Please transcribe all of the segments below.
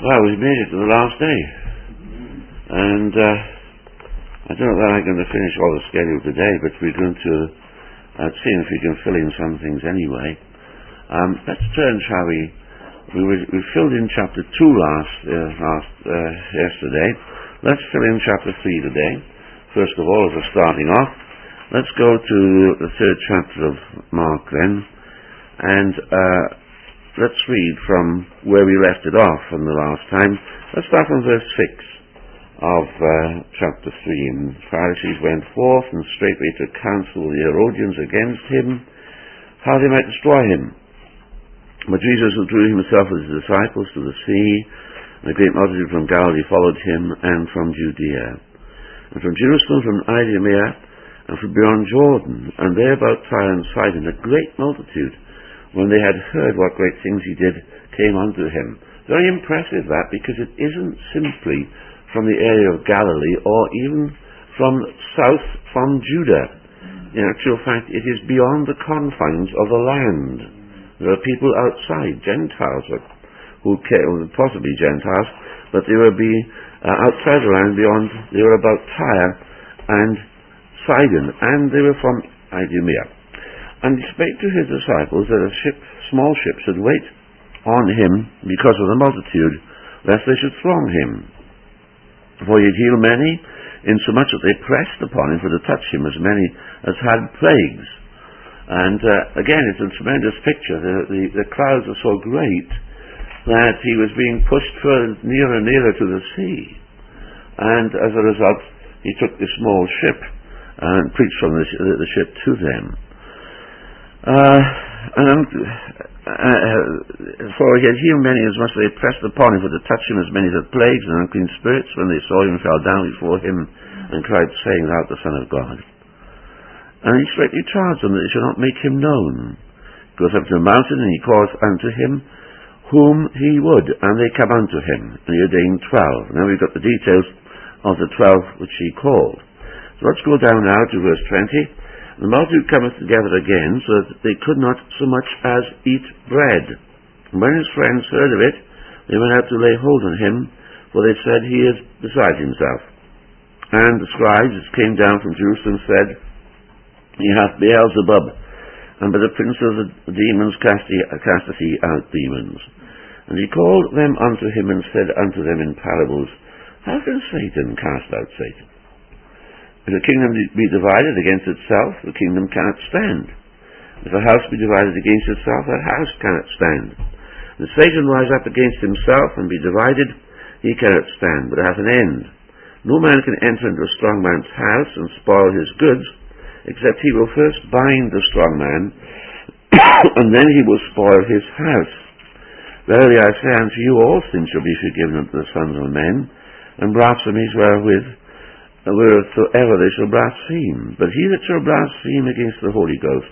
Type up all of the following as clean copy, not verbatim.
Well, we've made it to the last day, and I don't know that I'm going to finish all the schedule today, but we're going to see if we can fill in some things anyway. Let's turn, shall we? We filled in chapter 2 yesterday. Let's fill in chapter 3 today. First of all, as we're starting off, let's go to the 3rd chapter of Mark then, and let's read from where we left it off from the last time. Let's start from verse 6 of chapter 3. And the Pharisees went forth and straightway took counsel the Herodians against him, how they might destroy him. But Jesus withdrew himself with his disciples to the sea, and a great multitude from Galilee followed him, and from Judea, and from Jerusalem, from Idumea, and from beyond Jordan, and there about Tyre and Sidon, a great multitude, when they had heard what great things he did, came unto him. Very impressive that, because it isn't simply from the area of Galilee, or even from south from Judah. In actual fact, it is beyond the confines of the land. There are people outside, Gentiles, who came, possibly Gentiles, but they were outside the land beyond, they were about Tyre and Sidon, and they were from Idumea. And he spake to his disciples that a small ship should wait on him because of the multitude, lest they should throng him. For he had healed many, insomuch that they pressed upon him for to touch him, as many as had plagues. And again, it's a tremendous picture. The crowds are so great that he was being pushed nearer and nearer to the sea. And as a result, he took the small ship and preached from the ship to them. For he had healed many, as much as they pressed upon him for to touch him, as many as had plagues and unclean spirits, when they saw him, fell down before him, and cried, saying, Thou art the Son of God. And he straightly charged them that they should not make him known. He goes up to the mountain, and he calls unto him whom he would, and they come unto him, and he ordained 12. Now we've got the details of the 12 which he called. So let's go down now to verse 20. The multitude cometh together again, so that they could not so much as eat bread. And when his friends heard of it, they went out to lay hold on him, for they said, He is beside himself. And the scribes which came down from Jerusalem said, He hath Beelzebub, and by the prince of the demons casteth he out demons. And he called them unto him, and said unto them in parables, How can Satan cast out Satan? If a kingdom be divided against itself, the kingdom cannot stand. If a house be divided against itself, that house cannot stand. If Satan rise up against himself and be divided, he cannot stand, but hath an end. No man can enter into a strong man's house and spoil his goods, except he will first bind the strong man, and then he will spoil his house. Verily I say unto you, all sins shall be forgiven unto the sons of men, and blasphemies wheresoever they shall blaspheme. But he that shall blaspheme against the Holy Ghost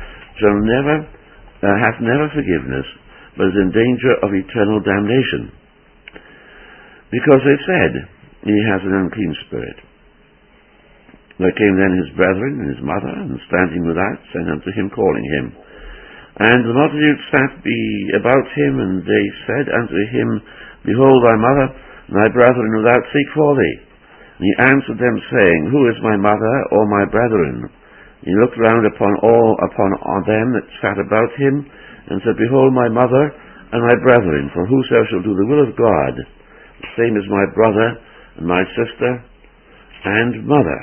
hath never forgiveness, but is in danger of eternal damnation. Because they said, He has an unclean spirit. There came then his brethren and his mother, and standing without, sent unto him, calling him. And the multitude sat about him, and they said unto him, Behold thy mother, and thy brethren without seek for thee. And he answered them, saying, Who is my mother or my brethren? And he looked round upon them that sat about him, and said, Behold my mother and my brethren, for whosoever shall do the will of God, the same is my brother and my sister and mother.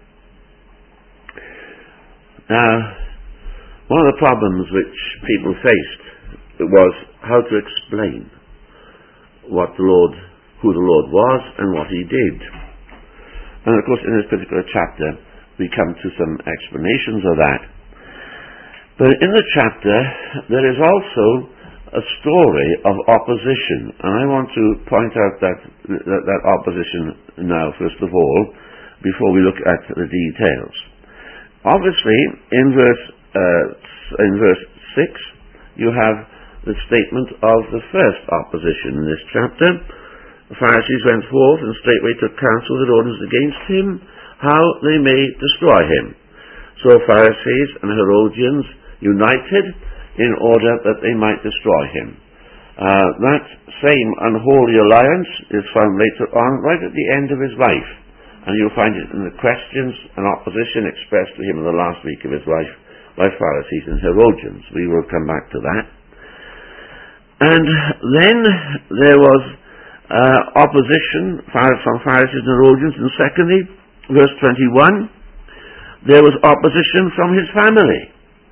Now, one of the problems which people faced was how to explain who the Lord was and what he did. And of course, in this particular chapter, we come to some explanations of that. But in the chapter, there is also a story of opposition. And I want to point out that opposition now, first of all, before we look at the details. Obviously, in verse 6, you have the statement of the first opposition in this chapter. The Pharisees went forth and straightway took counsel with orders against him, how they may destroy him. So Pharisees and Herodians united in order that they might destroy him. That same unholy alliance is found later on, right at the end of his life. And you'll find it in the questions and opposition expressed to him in the last week of his life by Pharisees and Herodians. We will come back to that. And then there was opposition from Pharisees and Herodians. And secondly, verse 21, there was opposition from his family.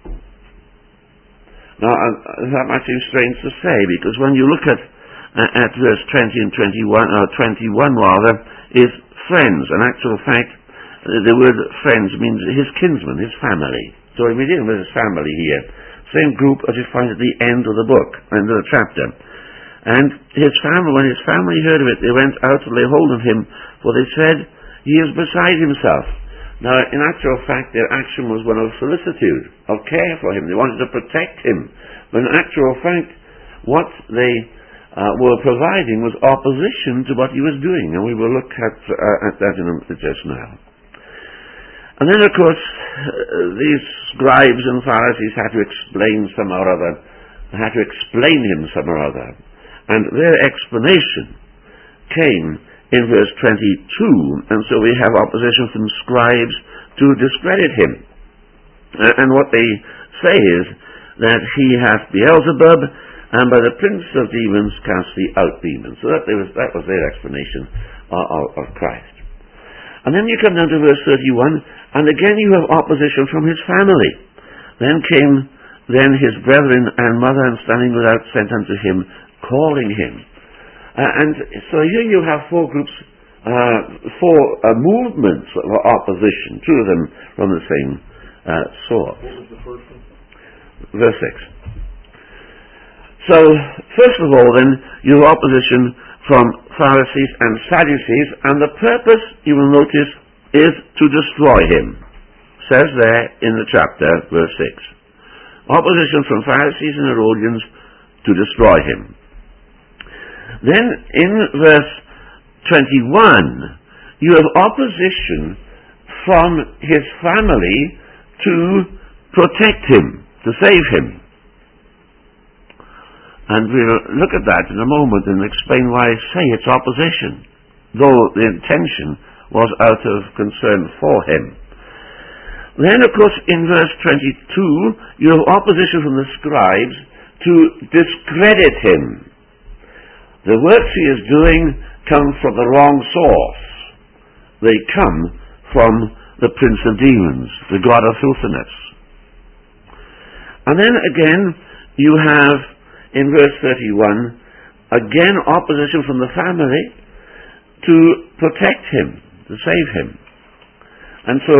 Now, that might seem strange to say, because when you look at verse 20 and 21, 21 rather, is friends. In actual fact, the word friends means his kinsmen, his family. So we're dealing with his family here. Same group as you find at the end of the book, end of the chapter. And his family, when his family heard of it, they went out to lay hold of him, for they said, he is beside himself. Now, in actual fact, their action was one of solicitude, of care for him. They wanted to protect him. But in actual fact, what they were providing was opposition to what he was doing. And we will look at that in just now. And then, of course, these scribes and Pharisees had to explain some or other. They had to explain him some or other. And their explanation came in verse 22, and so we have opposition from scribes to discredit him. And what they say is that he hath Beelzebub, and by the prince of demons cast he out demons. So that was their explanation of Christ. And then you come down to verse 31, and again you have opposition from his family. Then came his brethren and mother, and standing without sent unto him, calling him. And so here you have four groups, four movements of opposition, two of them from the same source. What was the first one? Verse 6. So, first of all then, you have opposition from Pharisees and Sadducees, and the purpose, you will notice, is to destroy him. Says there in the chapter, verse 6. Opposition from Pharisees and Herodians to destroy him. Then in verse 21, you have opposition from his family to protect him, to save him. And we'll look at that in a moment and explain why I say it's opposition, though the intention was out of concern for him. Then, of course, in verse 22, you have opposition from the scribes to discredit him. The works he is doing come from the wrong source. They come from the prince of demons, the god of filthiness. And then again, you have, in verse 31, again opposition from the family to protect him, to save him. And so,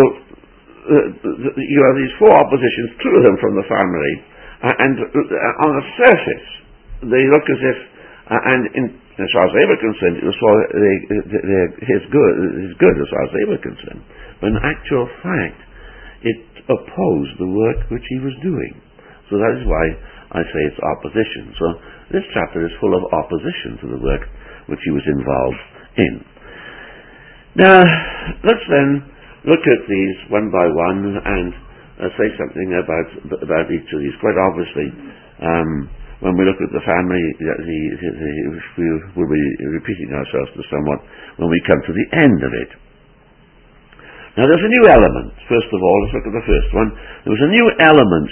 you have these four oppositions, two of them from the family, and on the surface, they look as if as far as they were concerned, it was for his good as far as they were concerned. But in actual fact, it opposed the work which he was doing. So that is why I say it's opposition. So this chapter is full of opposition to the work which he was involved in. Now, let's then look at these one by one and say something about each of these. Quite obviously, when we look at the family, we will be repeating ourselves to somewhat when we come to the end of it. Now there's a new element. First of all, let's look at the first one. There was a new element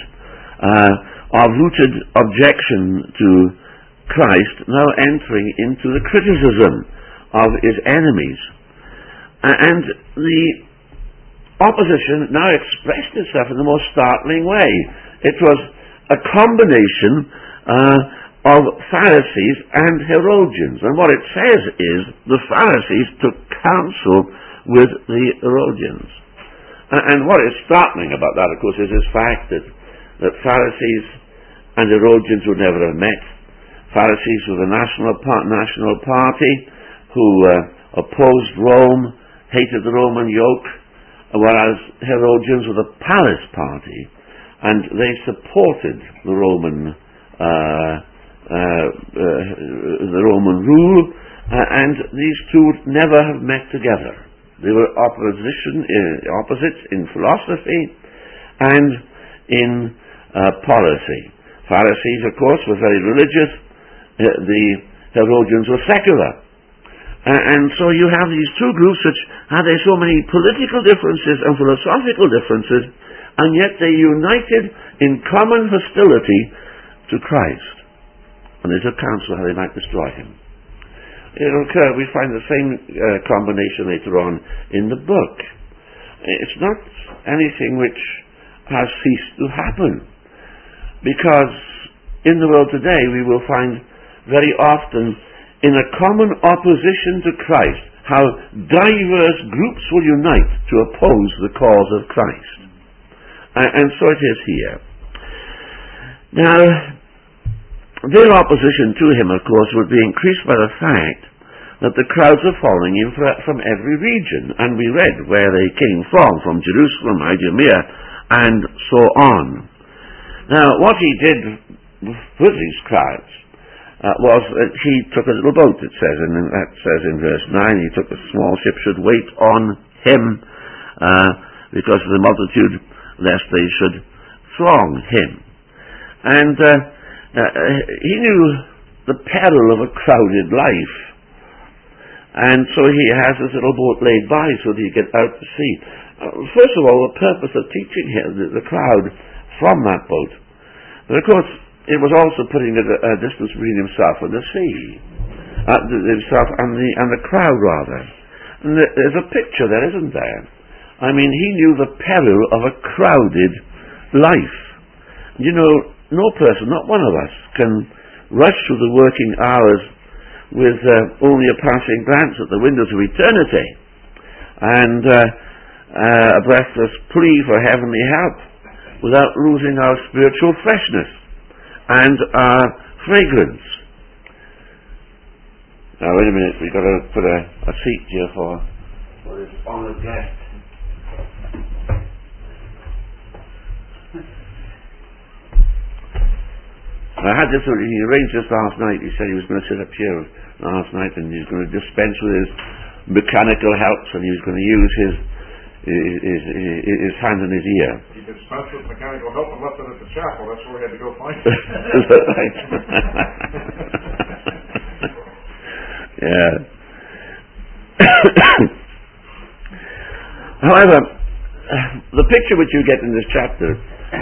of rooted objection to Christ now entering into the criticism of his enemies. And the opposition now expressed itself in the most startling way. It was a combination of Pharisees and Herodians. And what it says is the Pharisees took counsel with the Herodians. And what is startling about that, of course, is this fact that Pharisees and Herodians would never have met. Pharisees were the national party who opposed Rome, hated the Roman yoke, whereas Herodians were the palace party, and they supported the Roman rule, and these two would never have met together. They were opposites in philosophy and in policy. Pharisees, of course, were very religious. the Herodians were secular. And so you have these two groups which had so many political differences and philosophical differences, and yet they united in common hostility to Christ. And they took counsel how they might destroy him. It'll occur, we find the same combination later on in the book. It's not anything which has ceased to happen, because in the world today we will find very often in a common opposition to Christ how diverse groups will unite to oppose the cause of Christ. And so it is here. Now, their opposition to him, of course, would be increased by the fact that the crowds are following him from every region. And we read where they came from Jerusalem, Idumea, and so on. Now, what he did with these crowds was that he took a little boat, it says, and that says in verse 9, he took a small ship, should wait on him, because of the multitude, lest they should throng him. And he knew the peril of a crowded life, and so he has this little boat laid by so that he can get out to sea. First of all, the purpose of teaching him, the crowd from that boat. But of course, it was also putting a distance between himself and the sea, himself and the crowd, rather. And there's a picture there, isn't there? I mean, he knew the peril of a crowded life. You know, no person, not one of us, can rush through the working hours with only a passing glance at the windows of eternity and a breathless plea for heavenly help without losing our spiritual freshness and our fragrance. Now, wait a minute, we've got to put a seat here for this honoured guest. I had this, he arranged this last night. He said he was going to sit up here last night and he was going to dispense with his mechanical helps and he was going to use his hand and his ear. He dispensed with mechanical help and left it at the chapel. That's where we had to go find it. Is that right? Yeah. However, the picture which you get in this chapter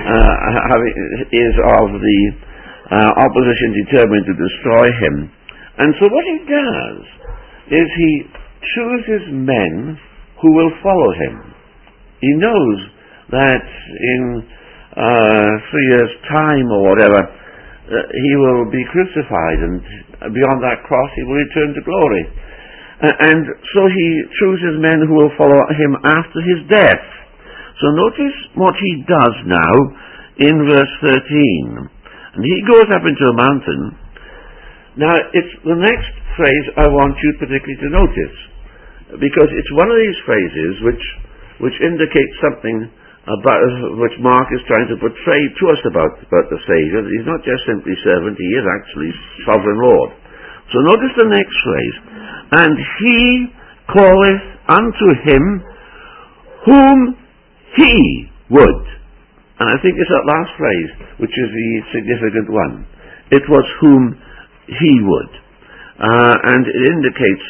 is of the opposition determined to destroy him. And so what he does is he chooses men who will follow him. He knows that in 3 years' time or whatever, he will be crucified, and beyond that cross he will return to glory. And so he chooses men who will follow him after his death. So notice what he does now in verse 13. And he goes up into a mountain. Now, it's the next phrase I want you particularly to notice, because it's one of these phrases which indicates something about which Mark is trying to portray to us about the Saviour. He's not just simply servant, he is actually sovereign Lord. So notice the next phrase. And he calleth unto him whom he would. And I think it's that last phrase which is the significant one. It was whom he would. And it indicates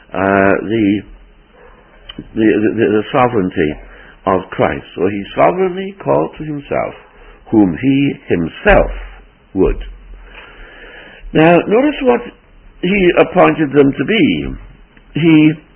the sovereignty of Christ. So he sovereignly called to himself whom he himself would. Now, notice what he appointed them to be. He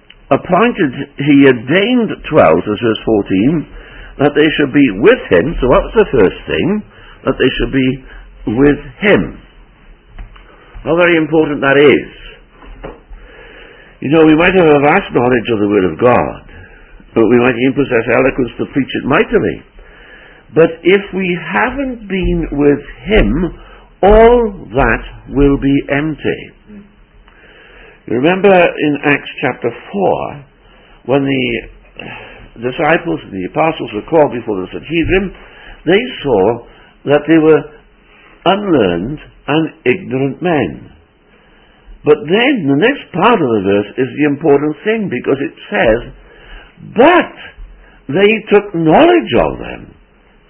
ordained 12, as verse 14, that they should be with him. So what was the first thing? That they should be with him. How very important that is. You know, we might have a vast knowledge of the Word of God, but we might even possess eloquence to preach it mightily. But if we haven't been with him, all that will be empty. You remember in Acts chapter 4, when the disciples and the apostles were called before the Sanhedrin, they saw that they were unlearned and ignorant men. But then the next part of the verse is the important thing, because it says, but they took knowledge of them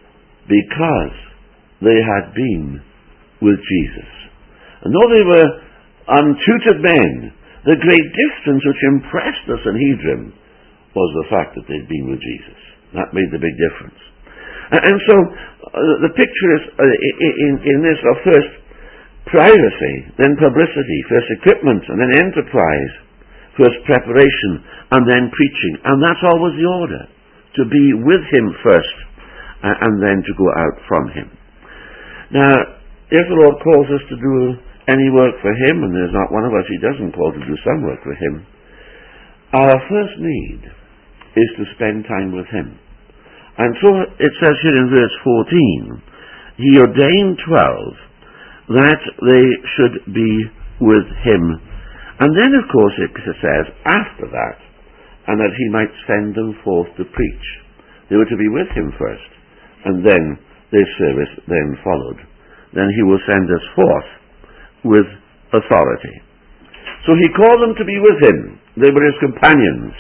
because they had been with Jesus. And though they were untutored men. The great difference which impressed the Sanhedrin was the fact that they'd been with Jesus. That made the big difference. And so the picture is in this of first privacy, then publicity, first equipment, and then enterprise, first preparation, and then preaching. And that's always the order, to be with him first, and then to go out from him. Now, if the Lord calls us to do any work for him, and there's not one of us he doesn't call to do some work for him, our first need is to spend time with him. And so it says here in verse 14, he ordained 12 that they should be with him. And then, of course, it says after that, and that he might send them forth to preach. They were to be with him first, and then their service then followed. Then he will send us forth with authority. So he called them to be with him. They were his companions.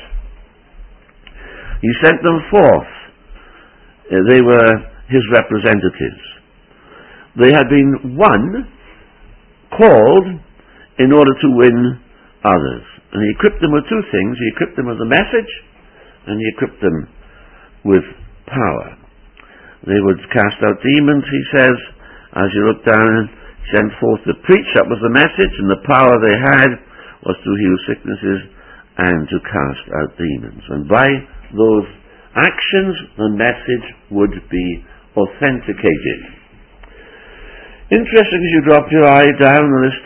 He sent them forth. They were his representatives. They had been called in order to win others. And he equipped them with two things. He equipped them with the message, and he equipped them with power. They would cast out demons, he says, as you look down, sent forth to preach. That was the message, and the power they had was to heal sicknesses and to cast out demons. And by those actions, the message would be authenticated. Interesting, as you drop your eye down the list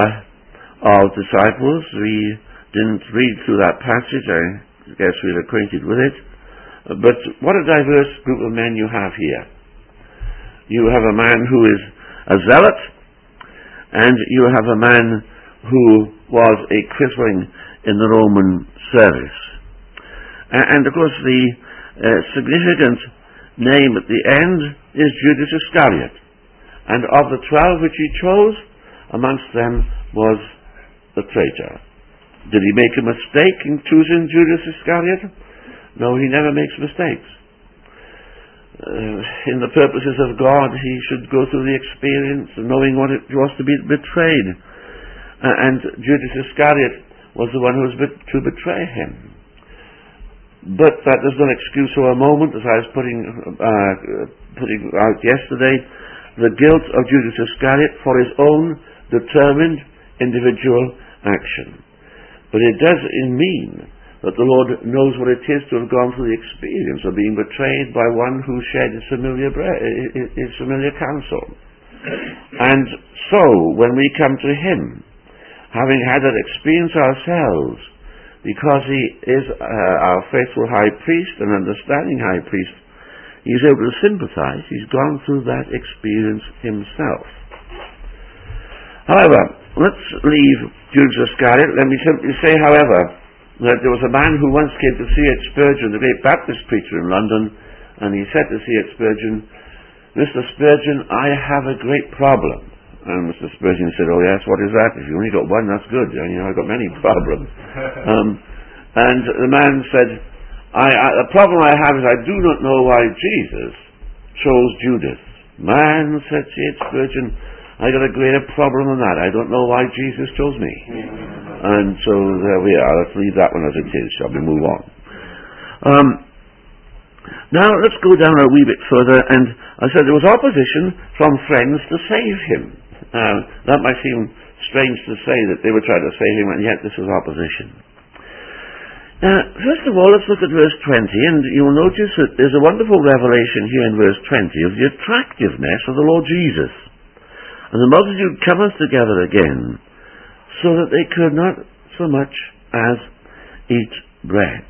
of disciples, we didn't read through that passage. I guess we're acquainted with it. But what a diverse group of men you have here. You have a man who is a zealot, and you have a man who was a crippling in the Roman service. And of course the significant name at the end is Judas Iscariot. And of the 12 which he chose, amongst them was the traitor. Did he make a mistake in choosing Judas Iscariot? No, he never makes mistakes. In the purposes of God, he should go through the experience of knowing what it was to be betrayed. And Judas Iscariot was the one who was to betray him. But that does not excuse for a moment, as I was putting out yesterday, the guilt of Judas Iscariot for his own determined individual action. But it does mean that the Lord knows what it is to have gone through the experience of being betrayed by one who shared his familiar counsel. And so, when we come to him, having had that experience ourselves, because he is our faithful high priest and understanding high priest, he's able to sympathize. He's gone through that experience himself. However, let's leave Judas Iscariot. Let me simply say, however, that there was a man who once came to C.H. Spurgeon, the great Baptist preacher in London, and he said to C.H. Spurgeon, "Mr. Spurgeon, I have a great problem." And Mr. Spurgeon said, "Oh yes, what is that? If you only got one, that's good. I've got many problems." And the man said, the problem I have is I do not know why Jesus chose Judas. "Man," said C.H. Spurgeon, "I got a greater problem than that. I don't know why Jesus chose me." And so there we are. Let's leave that one as it is. Shall we move on? Now let's go down a wee bit further. And I said there was opposition from friends to save him. That might seem strange to say that they were trying to save him, and yet this was opposition. Now, first of all, let's look at verse 20, and you'll notice that there's a wonderful revelation here in verse 20 of the attractiveness of the Lord Jesus. And the multitude cometh together again, so that they could not so much as eat bread.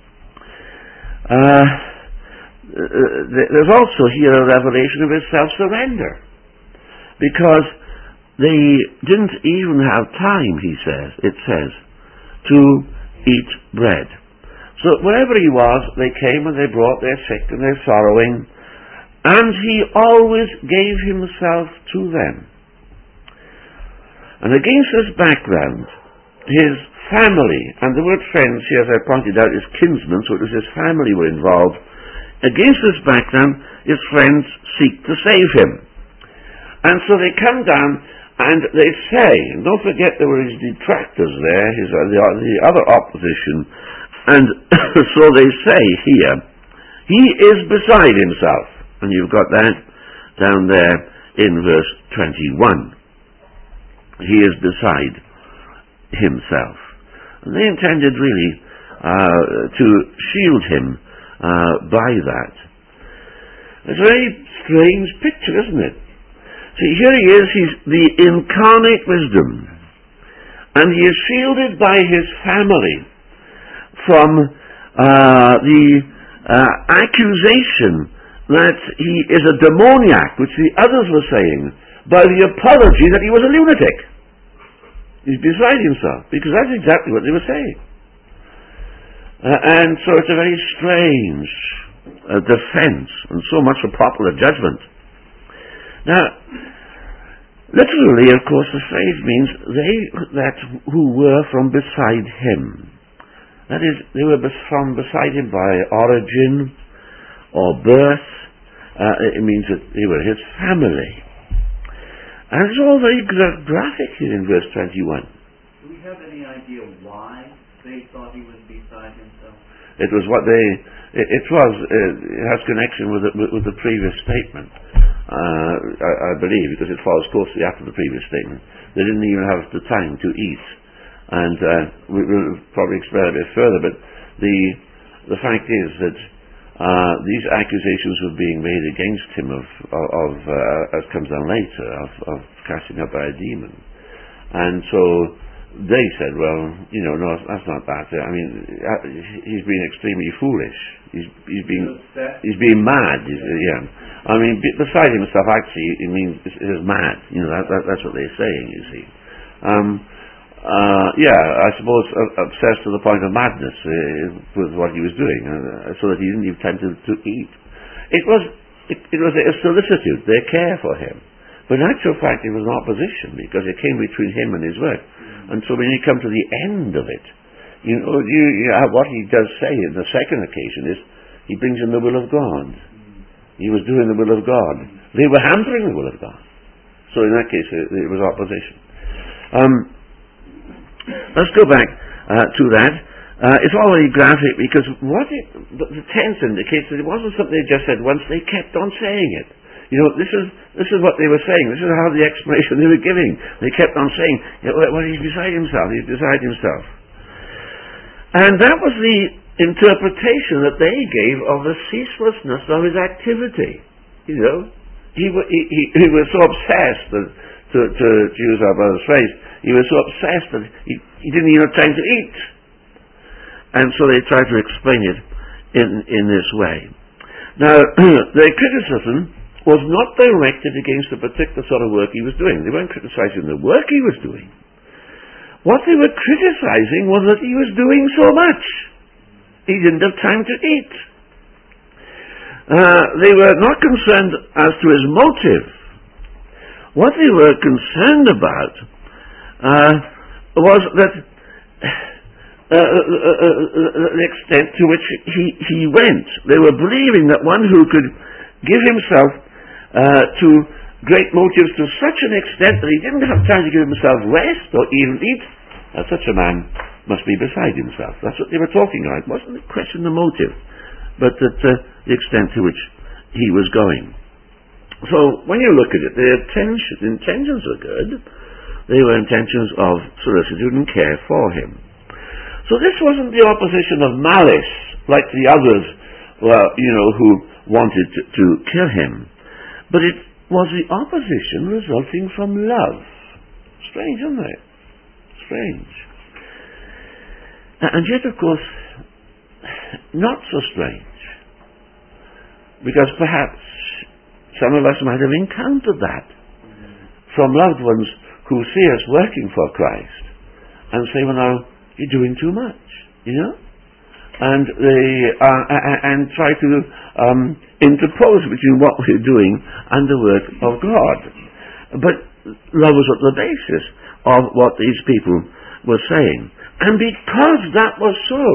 There's also here a revelation of his self-surrender, because they didn't even have time, it says, to eat bread. So wherever he was, they came and they brought their sick and their sorrowing, and he always gave himself to them. And against this background, his family, and the word friends here, as I pointed out, is kinsmen, so it was his family were involved. Against this background, his friends seek to save him. And so they come down, And they say, and don't forget there were his detractors there, the other opposition, and so they say here, he is beside himself. And you've got that down there in verse 21. He is beside himself. And they intended really to shield him by that. It's a very strange picture, isn't it? See, here he is, he's the incarnate wisdom, and he is shielded by his family from the accusation that he is a demoniac, which the others were saying, by the apology that he was a lunatic. He's beside himself, because that's exactly what they were saying. And so it's a very strange defense, and so much for popular judgment. Now, literally, of course, the phrase means who were from beside him. That is, they were from beside him by origin or birth. It means that they were his family. And it's all very graphic here in verse 21. Do we have any idea why they thought he was beside himself? It was what it has connection with the previous statement, I believe, because it follows closely after the previous statement. They didn't even have the time to eat. And we'll probably explain a bit further, but the fact is that these accusations were being made against him as comes down later, of casting out by a demon. And so they said, well, no, that's not that. I mean, he's been extremely foolish. He's being mad. I mean, beside himself, actually, it means is mad. That's what they're saying, you see. I suppose obsessed to the point of madness with what he was doing, so that he didn't even time to eat. It was a solicitude, their care for him. But in actual fact, it was an opposition, because it came between him and his work. And so when you come to the end of it, what he does say in the second occasion is, he brings in the will of God. He was doing the will of God. They were hampering the will of God. So in that case, it was opposition. Let's go back to that. It's all very graphic, because the tense indicates that it wasn't something they just said once, they kept on saying it. This is what they were saying. This is how the explanation they were giving. They kept on saying, well, he's beside himself, he's beside himself. And that was the interpretation that they gave of the ceaselessness of his activity. He was so obsessed that, to use our brother's phrase, he was so obsessed that he didn't even have time to eat. And so they tried to explain it in this way. Now, their criticism was not directed against the particular sort of work he was doing. They weren't criticizing the work he was doing. What they were criticizing was that he was doing so much. He didn't have time to eat. They were not concerned as to his motive. What they were concerned about was that the extent to which he went. They were believing that one who could give himself to great motives to such an extent that he didn't have time to give himself rest or even eat, such a man must be beside himself. That's what they were talking about. It wasn't a question of the motive, but that the extent to which he was going. So when you look at it, their intentions were good. They were intentions of solicitude and care for him. So this wasn't the opposition of malice, like the others, who wanted to kill him. But it was the opposition resulting from love. Strange, isn't it? Strange. And yet, of course, not so strange. Because perhaps some of us might have encountered that from loved ones who see us working for Christ and say, well, now, you're doing too much, and they and try to interpose between what we're doing and the work of God. But love was at the basis of what these people were saying. And because that was so,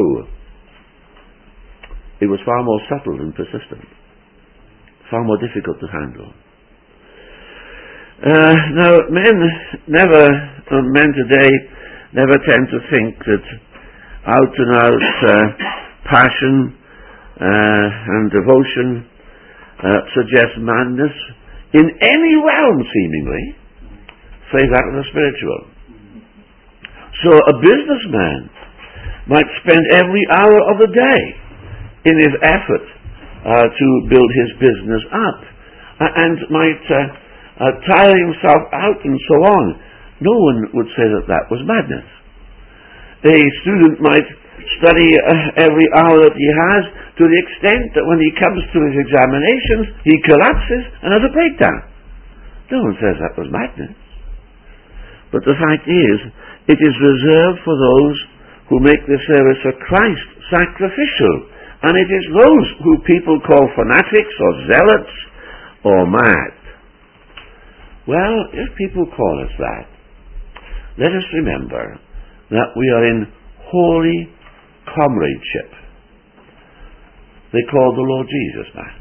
it was far more subtle and persistent, far more difficult to handle. Men today never tend to think that out and out passion and devotion suggests madness in any realm, seemingly, save that of the spiritual. So a businessman might spend every hour of the day in his effort to build his business up, and might tire himself out and so on. No one would say that that was madness. A student might study every hour that he has to the extent that when he comes to his examinations, he collapses and has a breakdown. No one says that was madness. But the fact is, it is reserved for those who make the service of Christ sacrificial. And it is those who people call fanatics or zealots or mad. Well, if people call us that, let us remember that we are in holy comradeship. They called the Lord Jesus mad.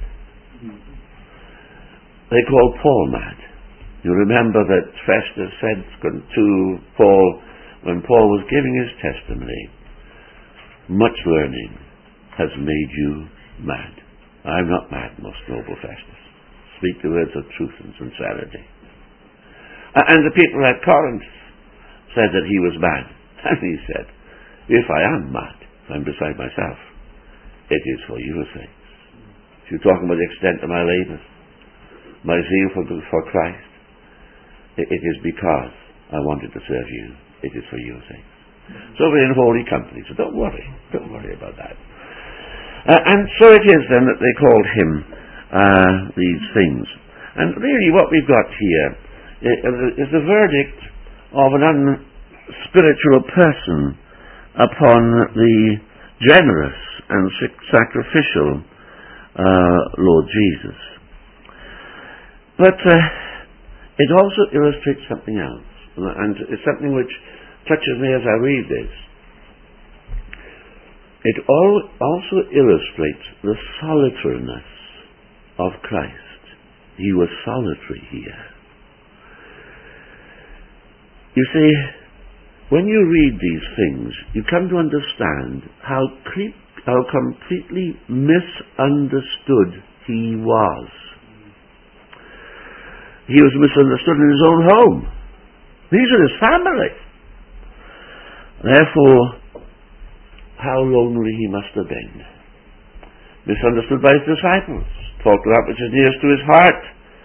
They called Paul mad. You remember that Festus said to Paul, when Paul was giving his testimony, much learning has made you mad. I'm not mad, most noble Festus. Speak the words of truth and sincerity. And the people at Corinth said that he was mad. And he said, if I am mad, I'm beside myself. It is for your sakes. If you're talking about the extent of my labours, my zeal for Christ, it is because I wanted to serve you. It is for your sakes. So we're in holy company, so don't worry about that. And so it is then that they called him these things. And really what we've got here is the verdict of an unspiritual person upon the generous and sacrificial Lord Jesus. But it also illustrates something else, and it's something which touches me as I read this. It also illustrates the solitariness of Christ. He was solitary here. You see, when you read these things, you come to understand how completely misunderstood he was. He was misunderstood in his own home. These are his family. Therefore, how lonely he must have been. Misunderstood by his disciples. Talked about which is nearest to his heart.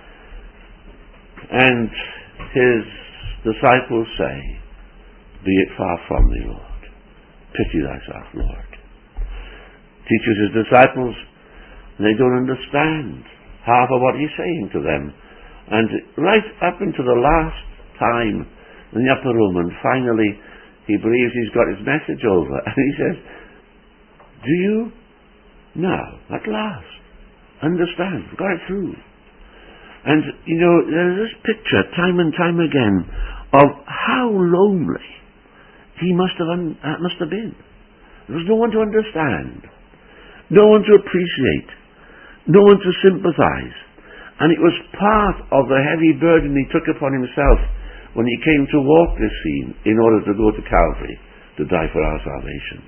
And his disciples say, be it far from thee, Lord. Pity thyself, Lord. Teaches his disciples, and they don't understand half of what he's saying to them. And right up into the last time in the upper room, and finally he believes he's got his message over, and he says, do you now, at last, understand? Got it through. And, you know, there's this picture, time and time again, of how lonely he must have been. There was no one to understand, no one to appreciate, no one to sympathize. And it was part of the heavy burden he took upon himself when he came to walk this scene in order to go to Calvary to die for our salvation.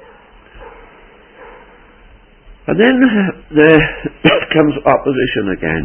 And then there comes opposition again.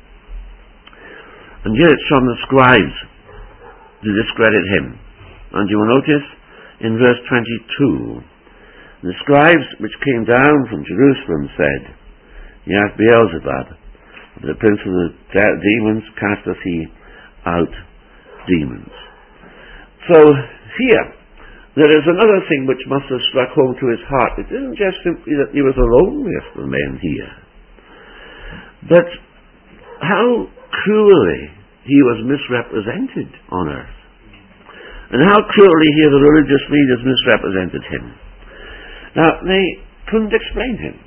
And here it's from the scribes to discredit him. And you will notice in verse 22, the scribes which came down from Jerusalem said, he hath Beelzebub, the prince of the demons, casteth he out demons. So here, there is another thing which must have struck home to his heart. It isn't just simply that he was the loneliest of men here, but how cruelly he was misrepresented on earth. And how cruelly here the religious leaders misrepresented him. Now, they couldn't explain him.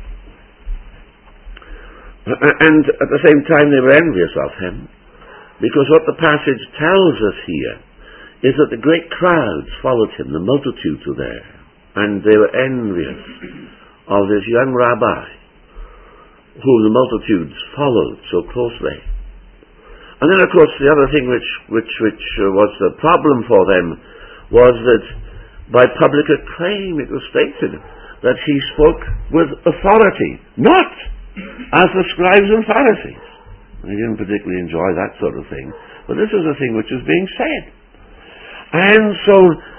And at the same time they were envious of him, because what the passage tells us here is that the great crowds followed him, the multitudes were there, and they were envious of this young rabbi whom the multitudes followed so closely. And then, of course, the other thing which was the problem for them was that by public acclaim it was stated that he spoke with authority, not as the scribes and Pharisees. They didn't particularly enjoy that sort of thing, but this was a thing which was being said. And so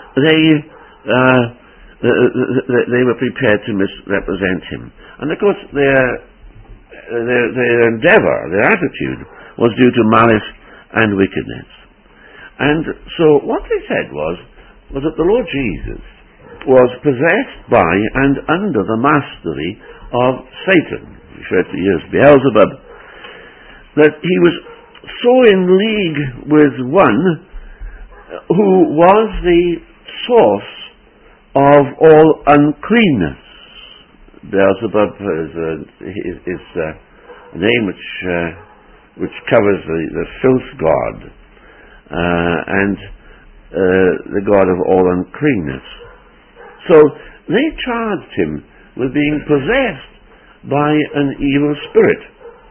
they were prepared to misrepresent him. And of course their endeavour, their attitude, was due to malice and wickedness. And so what they said was that the Lord Jesus was possessed by and under the mastery of Satan, referred to as Beelzebub, that he was so in league with one who was the source of all uncleanness. Beelzebub is a name which covers the filth god and the god of all uncleanness. So they charged him with being possessed by an evil spirit.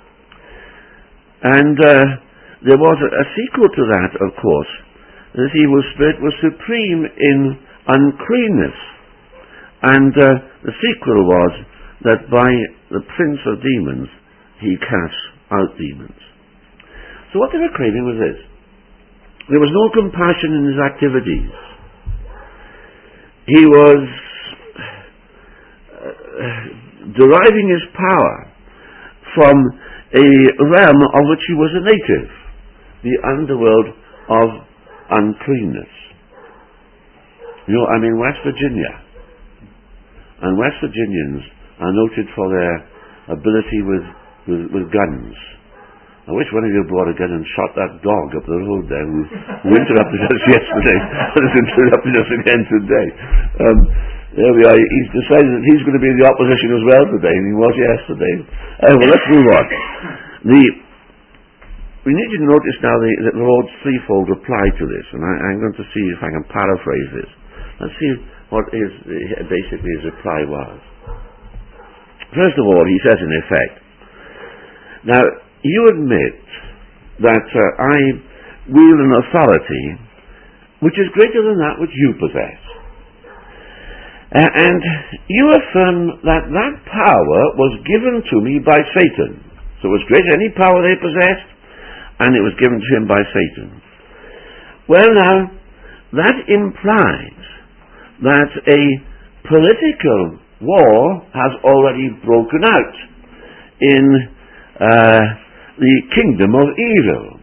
And there was a sequel to that, of course. This evil spirit was supreme in uncleanness. And the sequel was that by the prince of demons he casts out demons. So what they were claiming was this: there was no compassion in his activities. He was deriving his power from a realm of which he was a native, the underworld of uncleanness. You know, I'm in West Virginia, and West Virginians are noted for their ability with guns. I wish one of you brought a gun and shot that dog up the road there who interrupted us yesterday and has interrupted us again today. There we are. He's decided that he's going to be in the opposition as well today, and he was yesterday. Well, let's move on. We need to notice now the Lord's threefold reply to this, and I'm going to see if I can paraphrase this. Let's see what basically his reply was. First of all, he says in effect, now, you admit that I wield an authority which is greater than that which you possess. And you affirm that that power was given to me by Satan. So it was greater than any power they possessed, and it was given to him by Satan. Well now, that implies that a political war has already broken out in the kingdom of evil.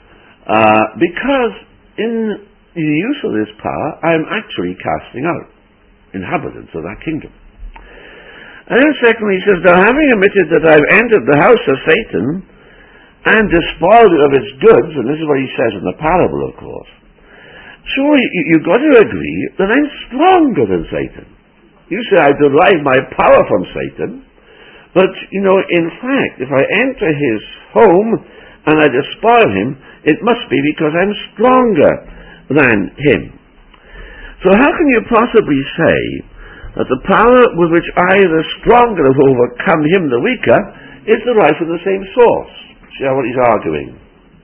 Because in the use of this power, I am actually casting out inhabitants of that kingdom. And then secondly, he says, now having admitted that I've entered the house of Satan and despoiled it of its goods, and this is what he says in the parable, of course, surely you've got to agree that I'm stronger than Satan. You say I derive my power from Satan, but, you know, in fact, if I enter his home and I despoil him, it must be because I'm stronger than him. So how can you possibly say that the power with which I, the stronger, have overcome him, the weaker, is derived from the same source? See how what he's arguing?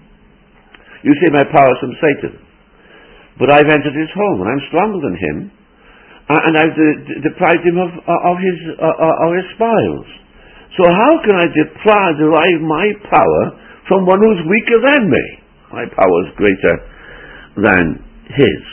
You say my power is from Satan, but I've entered his home and I'm stronger than him, and I've deprived him of his spoils. So how can I derive my power from one who's weaker than me? My power is greater than his.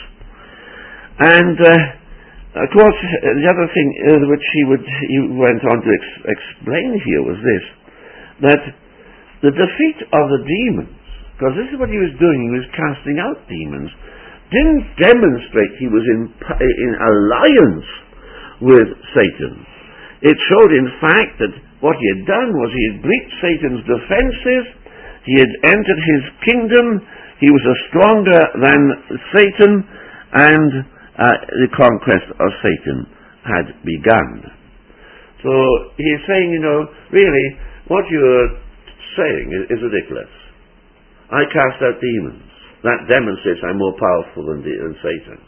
And of course, the other thing which he went on to explain here was this: that the defeat of the demons, because this is what he was doing, he was casting out demons, didn't demonstrate he was in alliance with Satan. It showed, in fact, that what he had done was he had breached Satan's defenses, he had entered his kingdom, he was stronger than Satan, and the conquest of Satan had begun. So he's saying, you know, really, what you're saying is ridiculous. I cast out demons. That demonstrates I'm more powerful than Satan.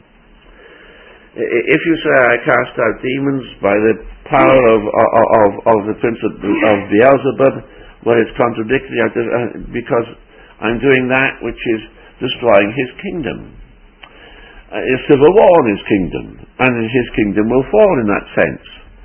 If you say I cast out demons by the power of the prince of Beelzebub, well, it's contradictory because I'm doing that which is destroying his kingdom. A civil war in his kingdom, and his kingdom will fall in that sense.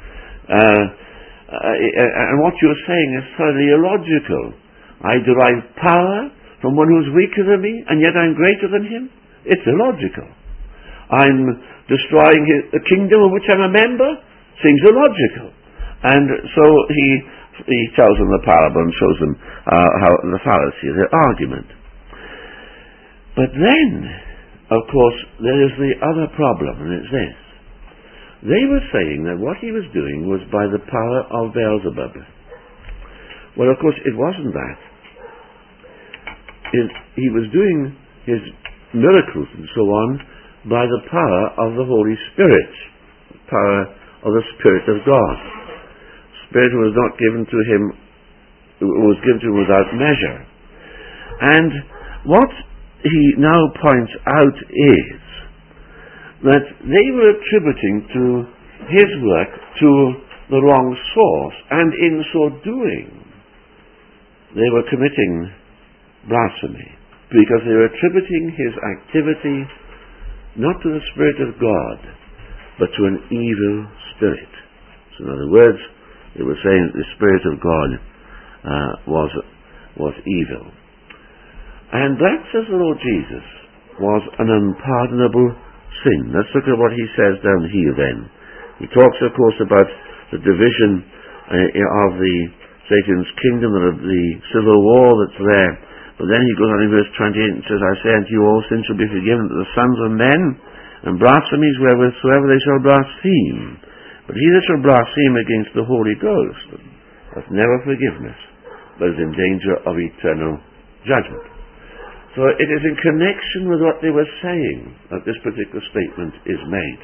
And what you're saying is thoroughly illogical. I derive power from one who's weaker than me, and yet I'm greater than him? It's illogical. I'm destroying the kingdom of which I'm a member? Seems illogical. And so he tells them the parable and shows them how the fallacy of the argument. But then, of course, there is the other problem, and it's this. They were saying that what he was doing was by the power of Beelzebub. Well, of course, it wasn't that. He was doing his miracles and so on by the power of the Holy Spirit, power of the Spirit of God. Spirit was not given to him, was given to him without measure. And what he now points out is that they were attributing to his work to the wrong source, and in so doing they were committing blasphemy, because they were attributing his activity not to the Spirit of God, but to an evil spirit. So in other words, they were saying that the Spirit of God was evil. And that, says the Lord Jesus, was an unpardonable sin. Let's look at what he says down here then. He talks, of course, about the division of the Satan's kingdom and of the civil war that's there. But then he goes on in verse 28 and says, I say unto you, all sins shall be forgiven to the sons of men, and blasphemies wherewithsoever they shall blaspheme. But he that shall blaspheme against the Holy Ghost hath never forgiveness, but is in danger of eternal judgment. So it is in connection with what they were saying that this particular statement is made.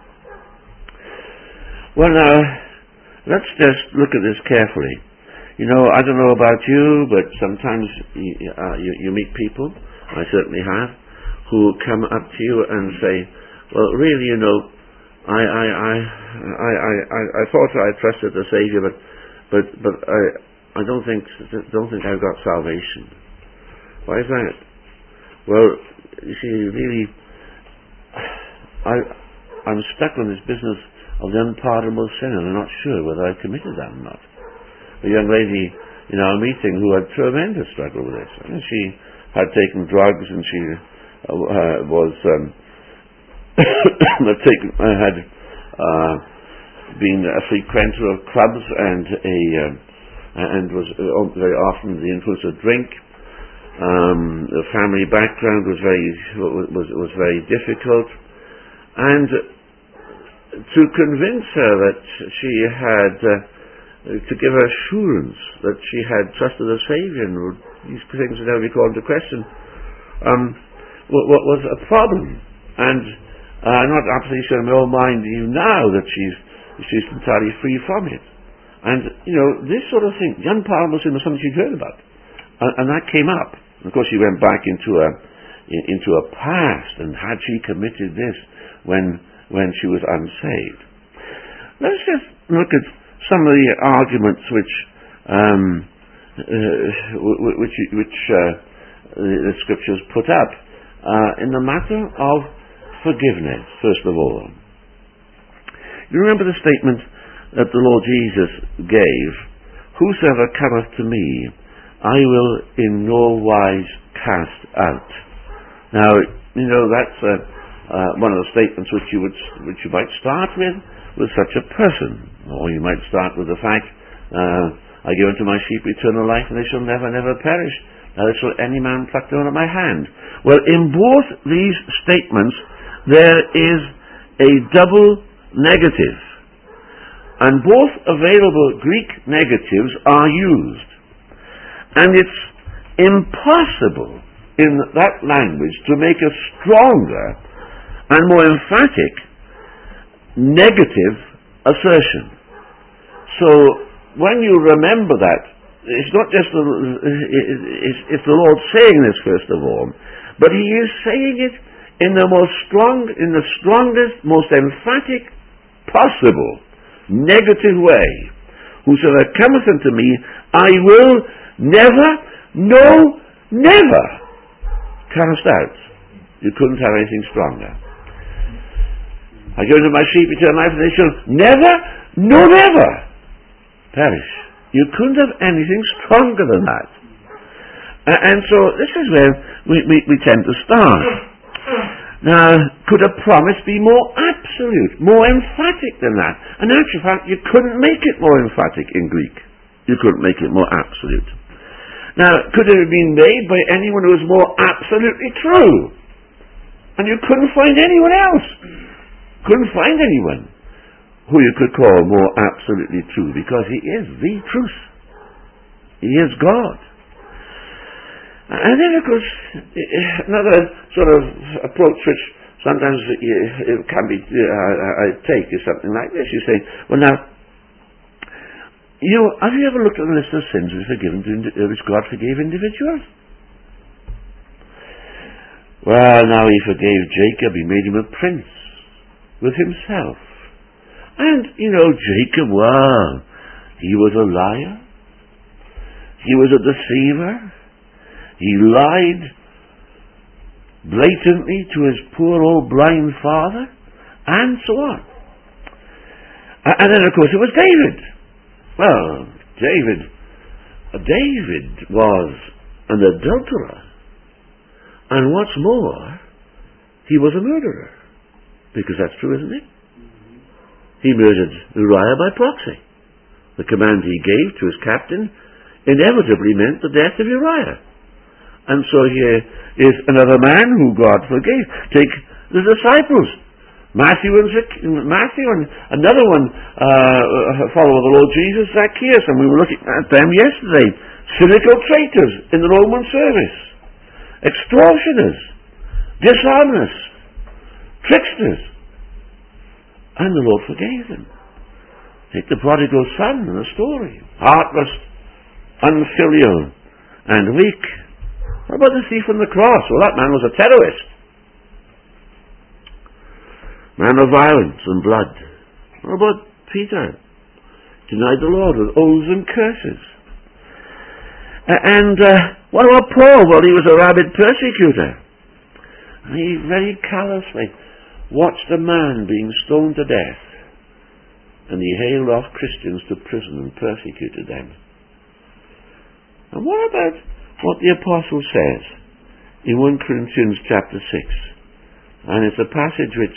Well, now, let's just look at this carefully. You know, I don't know about you, but sometimes you meet people, I certainly have, who come up to you and say, well, really, you know, I thought I trusted the Savior, but I don't think I've got salvation. Why is that? Well, you see, really, I'm stuck on this business of the unpardonable sin, and I'm not sure whether I've committed that or not. A young lady in our meeting who had tremendous struggle with this. And she had taken drugs, and she had been a frequenter of clubs and was very often the influence of drink. The family background was very difficult, and to convince her that she had to give her assurance that she had trusted the Savior, and these things would never be called into question, what was a problem. And I'm not absolutely sure in my own mind even now that she's entirely free from it. And you know, this sort of thing, the unpardonable sin was something she'd heard about, and that came up. And of course, she went back into a past, and had she committed this when she was unsaved? Let's just look at some of the arguments which the Scriptures put up in the matter of forgiveness. First of all, you remember the statement that the Lord Jesus gave: "Whosoever cometh to me, I will in no wise cast out." Now, you know, that's one of the statements which you might start with such a person, or you might start with the fact, "I give unto my sheep eternal life, and they shall never perish. Neither shall any man pluck them out of my hand." Well, in both these statements, there is a double negative, and both available Greek negatives are used. And it's impossible in that language to make a stronger and more emphatic negative assertion. So when you remember that, it's not just it's the Lord saying this first of all, but He is saying it in the strongest, most emphatic possible negative way. "Whosoever cometh unto me, I will never, no, never cast out. You couldn't have anything stronger. I go to my sheep eternal life, and they shall never, no never perish. You couldn't have anything stronger than that. And so this is where we tend to start. Now, could a promise be more absolute, more emphatic than that? In actual fact, you couldn't make it more emphatic in Greek. You couldn't make it more absolute. Now, could it have been made by anyone who was more absolutely true? And you couldn't find anyone else. Couldn't find anyone who you could call more absolutely true, because he is the truth. He is God. And then, of course, another sort of approach which sometimes it can be, I take is something like this. You say, well now, have you ever looked at the list of sins which God forgave individuals? Well, now he forgave Jacob, he made him a prince with himself. And, Jacob, well, he was a liar. He was a deceiver. He lied blatantly to his poor old blind father, and so on. And then, of course, it was David. Well, David was an adulterer. And what's more, he was a murderer. Because that's true, isn't it? He murdered Uriah by proxy. The command he gave to his captain inevitably meant the death of Uriah. And so here is another man who God forgave. Take the disciples, Matthew and another one, a follower of the Lord Jesus, Zacchaeus, and we were looking at them yesterday. Cynical traitors in the Roman service, extortioners, dishonest, tricksters, and the Lord forgave them. Take the prodigal son in the story, heartless, unfilial, and weak. What about the thief on the cross? Well, that man was a terrorist. Man of violence and blood. What about Peter? Denied the Lord with oaths and curses. And what about Paul? Well, he was a rabid persecutor. And he very callously watched a man being stoned to death. And he hailed off Christians to prison and persecuted them. And what about what the Apostle says in 1 Corinthians chapter 6? And it's a passage which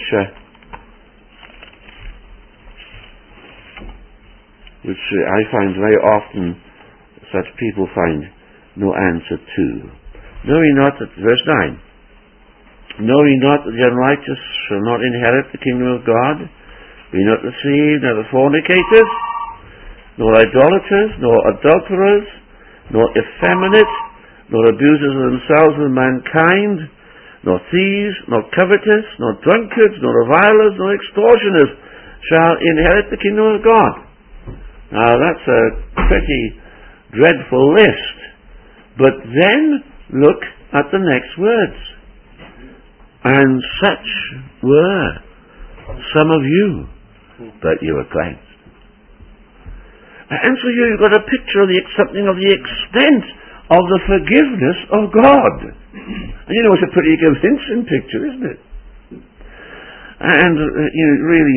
I find very often such people find no answer to. Know ye not that, verse 9, know ye not that the unrighteous shall not inherit the kingdom of God? Be not deceived, neither fornicators, nor idolaters, nor adulterers, nor effeminate, nor abusers of themselves and mankind, nor thieves, nor covetous, nor drunkards, nor revilers, nor extortioners shall inherit the kingdom of God. Now that's a pretty dreadful list. But then look at the next words. And such were some of you, but you were cleansed. And so here you've got a picture of something of the extent of the forgiveness of God. And it's a pretty convincing picture, isn't it? And really,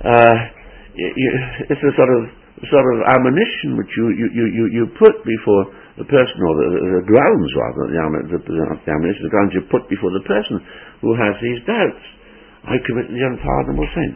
it's a sort of ammunition which you put before the person, or the grounds rather, the ammunition, the grounds you put before the person who has these doubts. I commit the unpardonable sin.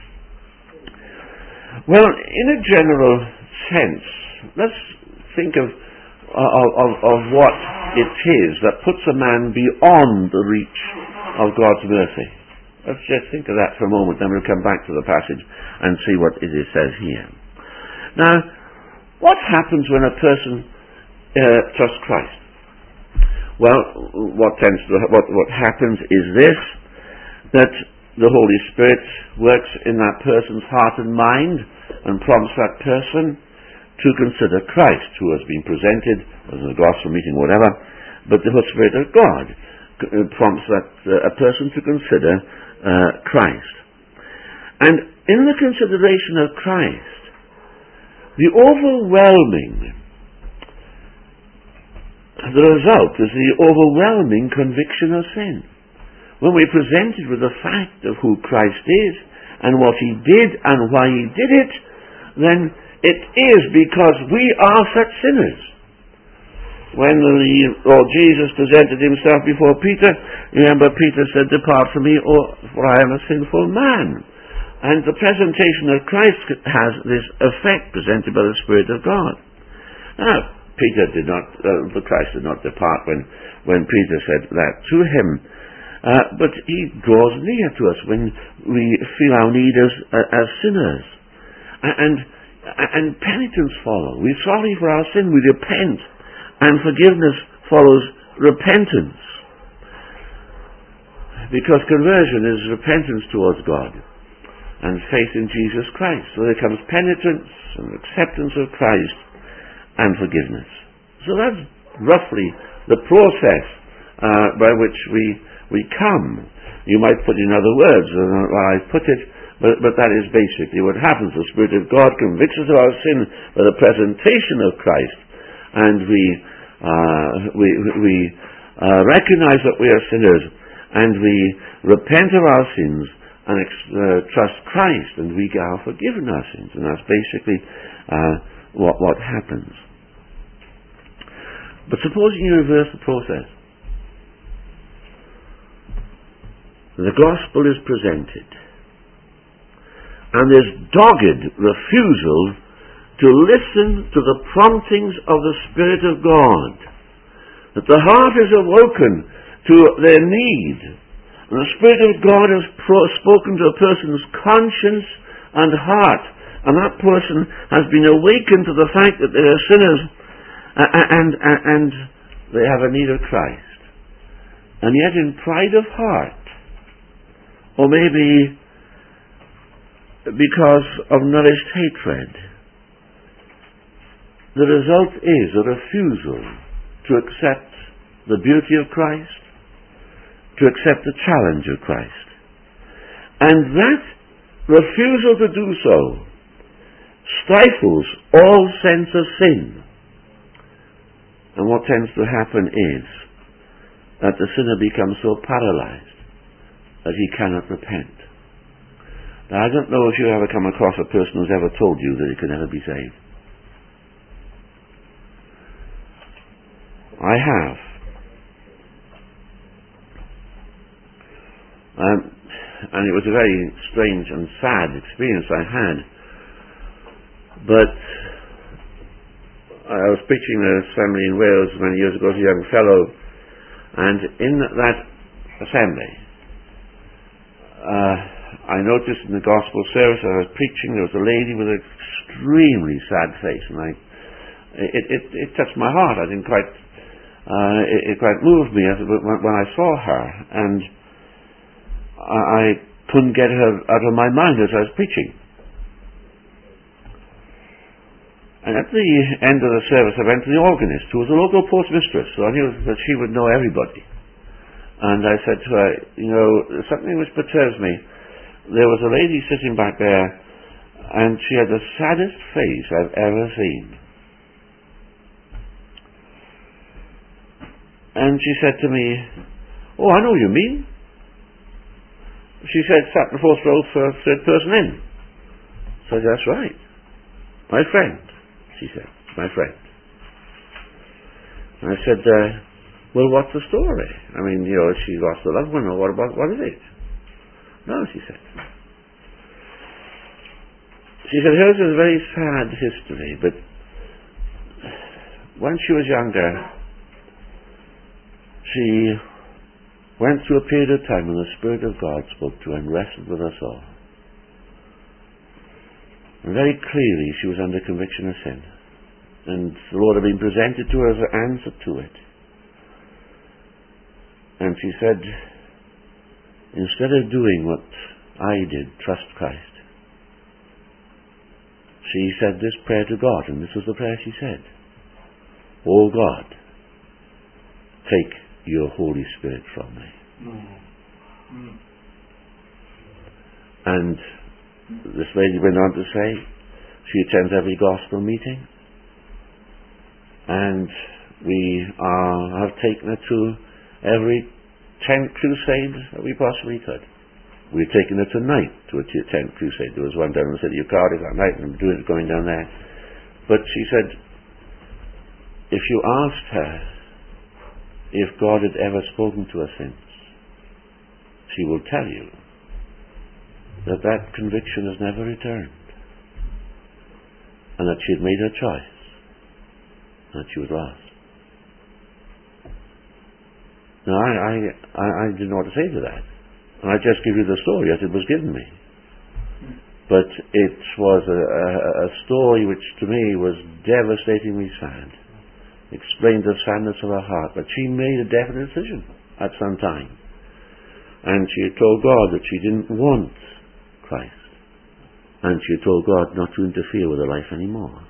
Well, in a general sense, let's think of what it is that puts a man beyond the reach of God's mercy. Let's just think of that for a moment, then we'll come back to the passage and see what it says here. Now, what happens when a person trusts Christ? Well, what happens is this, that the Holy Spirit works in that person's heart and mind and prompts that person to consider Christ, who has been presented as a gospel meeting, whatever, but the Holy Spirit of God prompts that a person to consider Christ. And in the consideration of Christ, the overwhelming the result is the overwhelming conviction of sin. When we're presented with the fact of who Christ is and what he did and why he did it, then it is because we are such sinners. When the Lord Jesus presented himself before Peter, remember Peter said, "Depart from me, for I am a sinful man." And the presentation of Christ has this effect presented by the Spirit of God. Now, Christ did not depart when Peter said that to him. But he draws near to us when we feel our need as sinners. And penitence follows. We're sorry for our sin, we repent. And forgiveness follows repentance. Because conversion is repentance towards God and faith in Jesus Christ. So there comes penitence and acceptance of Christ and forgiveness. So that's roughly the process by which we come. You might put in other words than I put it, but that is basically what happens. The Spirit of God convicts us of our sin by the presentation of Christ, and we recognize that we are sinners, and we repent of our sins and trust Christ, and we are forgiven our sins, and that's basically what happens. But supposing you reverse the process. The gospel is presented, and there's dogged refusal to listen to the promptings of the Spirit of God, that the heart is awoken to their need, and the Spirit of God has spoken to a person's conscience and heart, and that person has been awakened to the fact that they are sinners and they have a need of Christ. And yet in pride of heart, or maybe because of nourished hatred, the result is a refusal to accept the beauty of Christ, to accept the challenge of Christ. And that refusal to do so stifles all sense of sin. And what tends to happen is that the sinner becomes so paralyzed that he cannot repent. Now, I don't know if you ever come across a person who's ever told you that he can never be saved. I have. And it was a very strange and sad experience I had. But I was preaching at a assembly in Wales many years ago as a young fellow, and in that assembly, I noticed in the gospel service I was preaching, there was a lady with an extremely sad face, and it touched my heart. I didn't quite, it quite moved me when I saw her, and I couldn't get her out of my mind as I was preaching. And at the end of the service, I went to the organist, who was a local postmistress, so I knew that she would know everybody. And I said to her, there's something which perturbs me. There was a lady sitting back there, and she had the saddest face I've ever seen. And she said to me, "Oh, I know what you mean." She said, "Sat in the fourth row, third person in." So I said, "That's right. My friend," she said, "my friend." And I said, "Well, what's the story? I mean, she lost a loved one, or what is it?" "No," she said. She said hers is a very sad history, but when she was younger, she went through a period of time when the Spirit of God spoke to her and wrestled with her soul. And very clearly she was under conviction of sin. And the Lord had been presented to her as an answer to it. And she said, instead of doing what I did, trust Christ, she said this prayer to God, and this was the prayer she said: "Oh God, take your Holy Spirit from me." And this lady went on to say she attends every gospel meeting, and We have taken it to every tent crusade that we possibly could. We've taken it tonight to a tent crusade. There was one down in the city of Cardiff that night, and I'm going down there. But she said, if you asked her if God had ever spoken to her since, she will tell you that that conviction has never returned, and that she had made her choice, and that she was lost. Now, I didn't know what to say to that. And I just give you the story as it was given me. But it was a story which to me was devastatingly sad. Explained the sadness of her heart. But she made a definite decision at some time. And she had told God that she didn't want Christ. And she had told God not to interfere with her life anymore.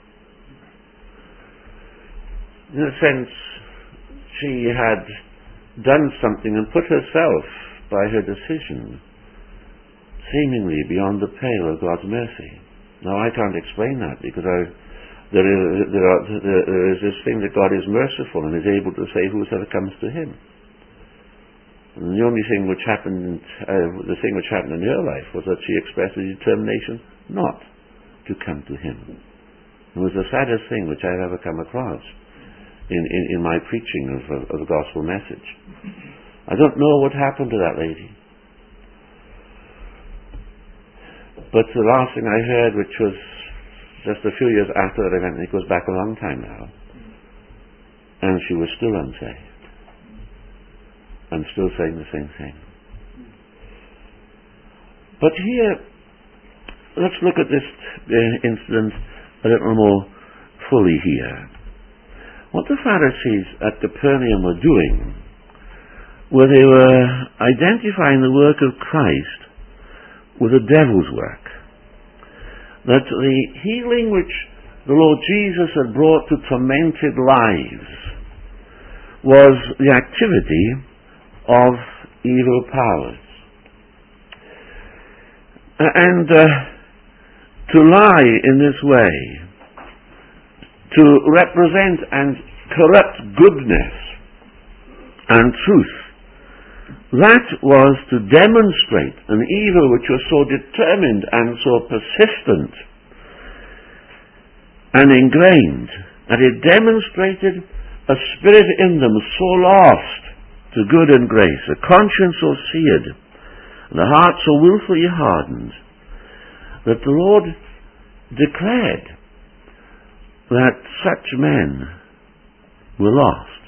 In a sense, she had done something and put herself, by her decision, seemingly beyond the pale of God's mercy. Now, I can't explain that, because there is this thing that God is merciful and is able to save whosoever comes to Him. And the only thing which happened, the thing which happened in her life, was that she expressed a determination not to come to Him. It was the saddest thing which I've ever come across in my preaching of the gospel message. I don't know what happened to that lady. But the last thing I heard, which was just a few years after that event, and it goes back a long time now, and she was still unsaved. I'm still saying the same thing. But here, let's look at this incident a little more fully here. What the Pharisees at Capernaum were doing, where they were identifying the work of Christ with the devil's work. That the healing which the Lord Jesus had brought to tormented lives was the activity of evil powers. And to lie in this way, to represent and corrupt goodness and truth, that was to demonstrate an evil which was so determined and so persistent and ingrained that it demonstrated a spirit in them so lost to good and grace, a conscience so seared, and a heart so willfully hardened, that the Lord declared that such men were lost.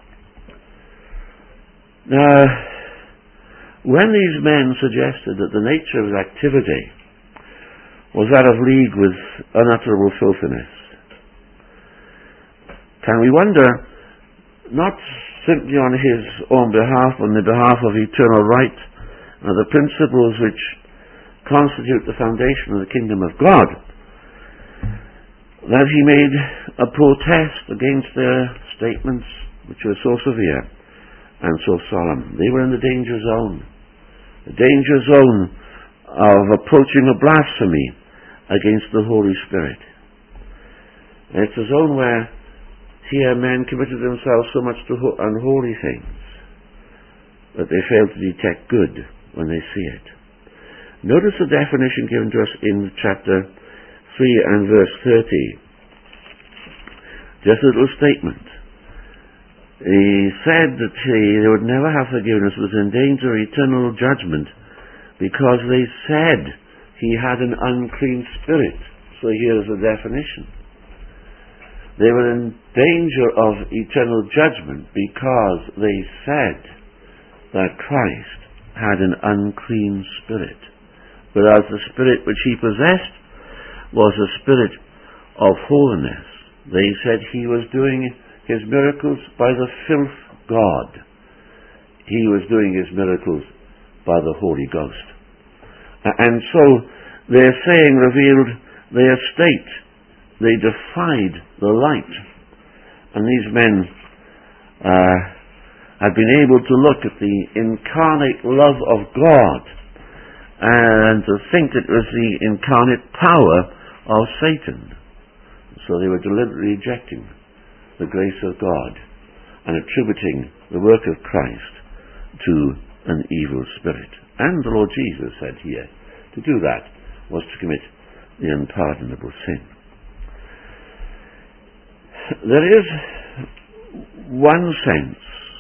Now, when these men suggested that the nature of his activity was that of league with unutterable filthiness, can we wonder, not simply on his own behalf, on the behalf of eternal right, and the principles which constitute the foundation of the kingdom of God, that he made a protest against their statements which were so severe and so solemn. They were in the danger zone of approaching a blasphemy against the Holy Spirit. It's a zone where here men committed themselves so much to unholy things that they fail to detect good when they see it. Notice the definition given to us in chapter 3 and verse 30. Just a little statement. He said that they would never have forgiveness, was in danger of eternal judgment, because they said he had an unclean spirit. So here's the definition. They were in danger of eternal judgment because they said that Christ had an unclean spirit, whereas the spirit which he possessed was a spirit of holiness. They said he was doing his miracles by the filth God. He was doing his miracles by the Holy Ghost. And so their saying revealed their state. They defied the light. And these men had been able to look at the incarnate love of God and to think it was the incarnate power of Satan. So they were deliberately rejecting the grace of God and attributing the work of Christ to an evil spirit. And the Lord Jesus said here, to do that was to commit the unpardonable sin. There is one sense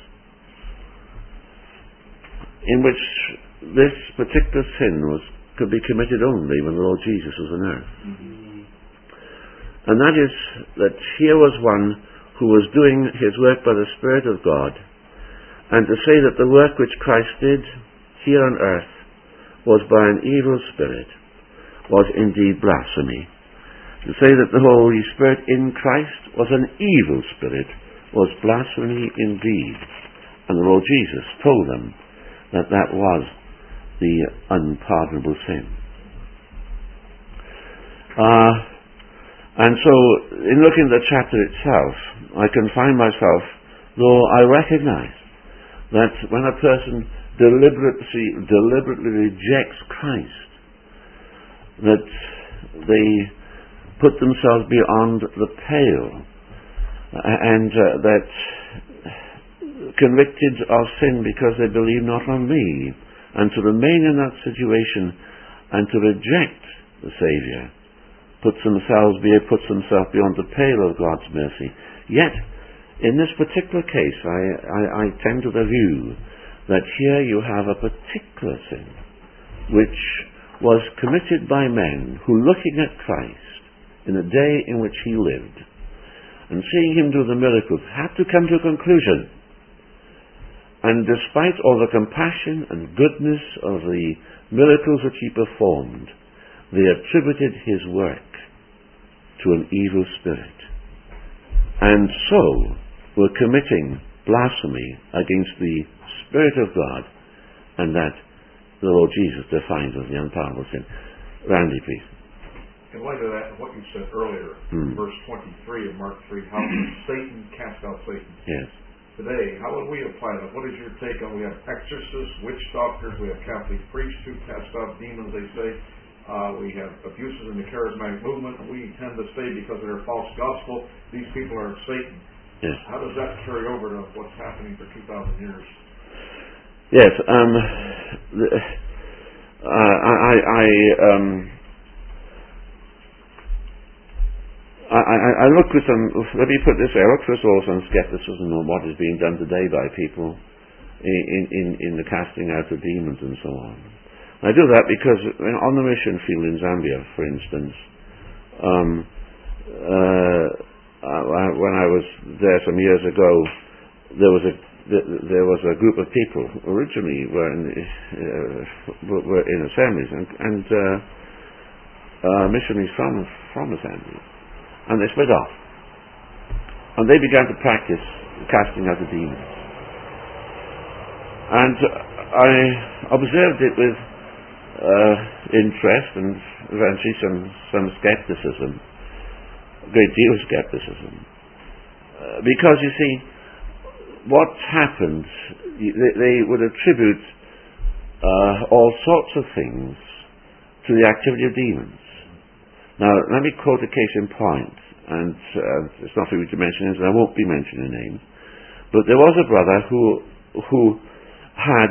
in which this particular sin could be committed only when the Lord Jesus was on earth. And that is that here was one who was doing his work by the Spirit of God, and to say that the work which Christ did here on earth was by an evil spirit was indeed blasphemy. To say that the Holy Spirit in Christ was an evil spirit was blasphemy indeed. And the Lord Jesus told them that that was the unpardonable sin. And so, in looking at the chapter itself, I can find myself, though I recognize that when a person deliberately rejects Christ, that they put themselves beyond the pale, and that convicted of sin because they believe not on me, and to remain in that situation and to reject the Saviour puts himself beyond the pale of God's mercy. Yet, in this particular case, I tend to the view that here you have a particular sin which was committed by men who, looking at Christ in the day in which he lived and seeing him do the miracles, had to come to a conclusion. And despite all the compassion and goodness of the miracles which he performed, they attributed his work to an evil spirit, and so were committing blasphemy against the Spirit of God, and that the Lord Jesus defines as the unpardonable sin. Randy, please. In light of that, and what you said earlier, verse 23 of Mark 3, how Satan cast out Satan. Yes. Today, how would we apply that? What is your take on? We have exorcists, witch doctors, we have Catholic priests who cast out demons, they say. We have abuses in the charismatic movement, and we tend to say because of their false gospel, these people are Satan. Yes. How does that carry over to what's happening for 2,000 years? Yes. I look with some, let me put it this way, I look for some skepticism on what is being done today by people in the casting out of demons and so on. I do that because on the mission field in Zambia, for instance, when I was there some years ago, there was a group of people who originally were in assemblies and missionaries from assemblies, and they split off, and they began to practice casting out of demons, and I observed it with interest and eventually some skepticism, a great deal of skepticism, because you see, what happened, they would attribute all sorts of things to the activity of demons. Now, let me quote a case in point, and it's not for me to mention names, and I won't be mentioning names, but there was a brother who had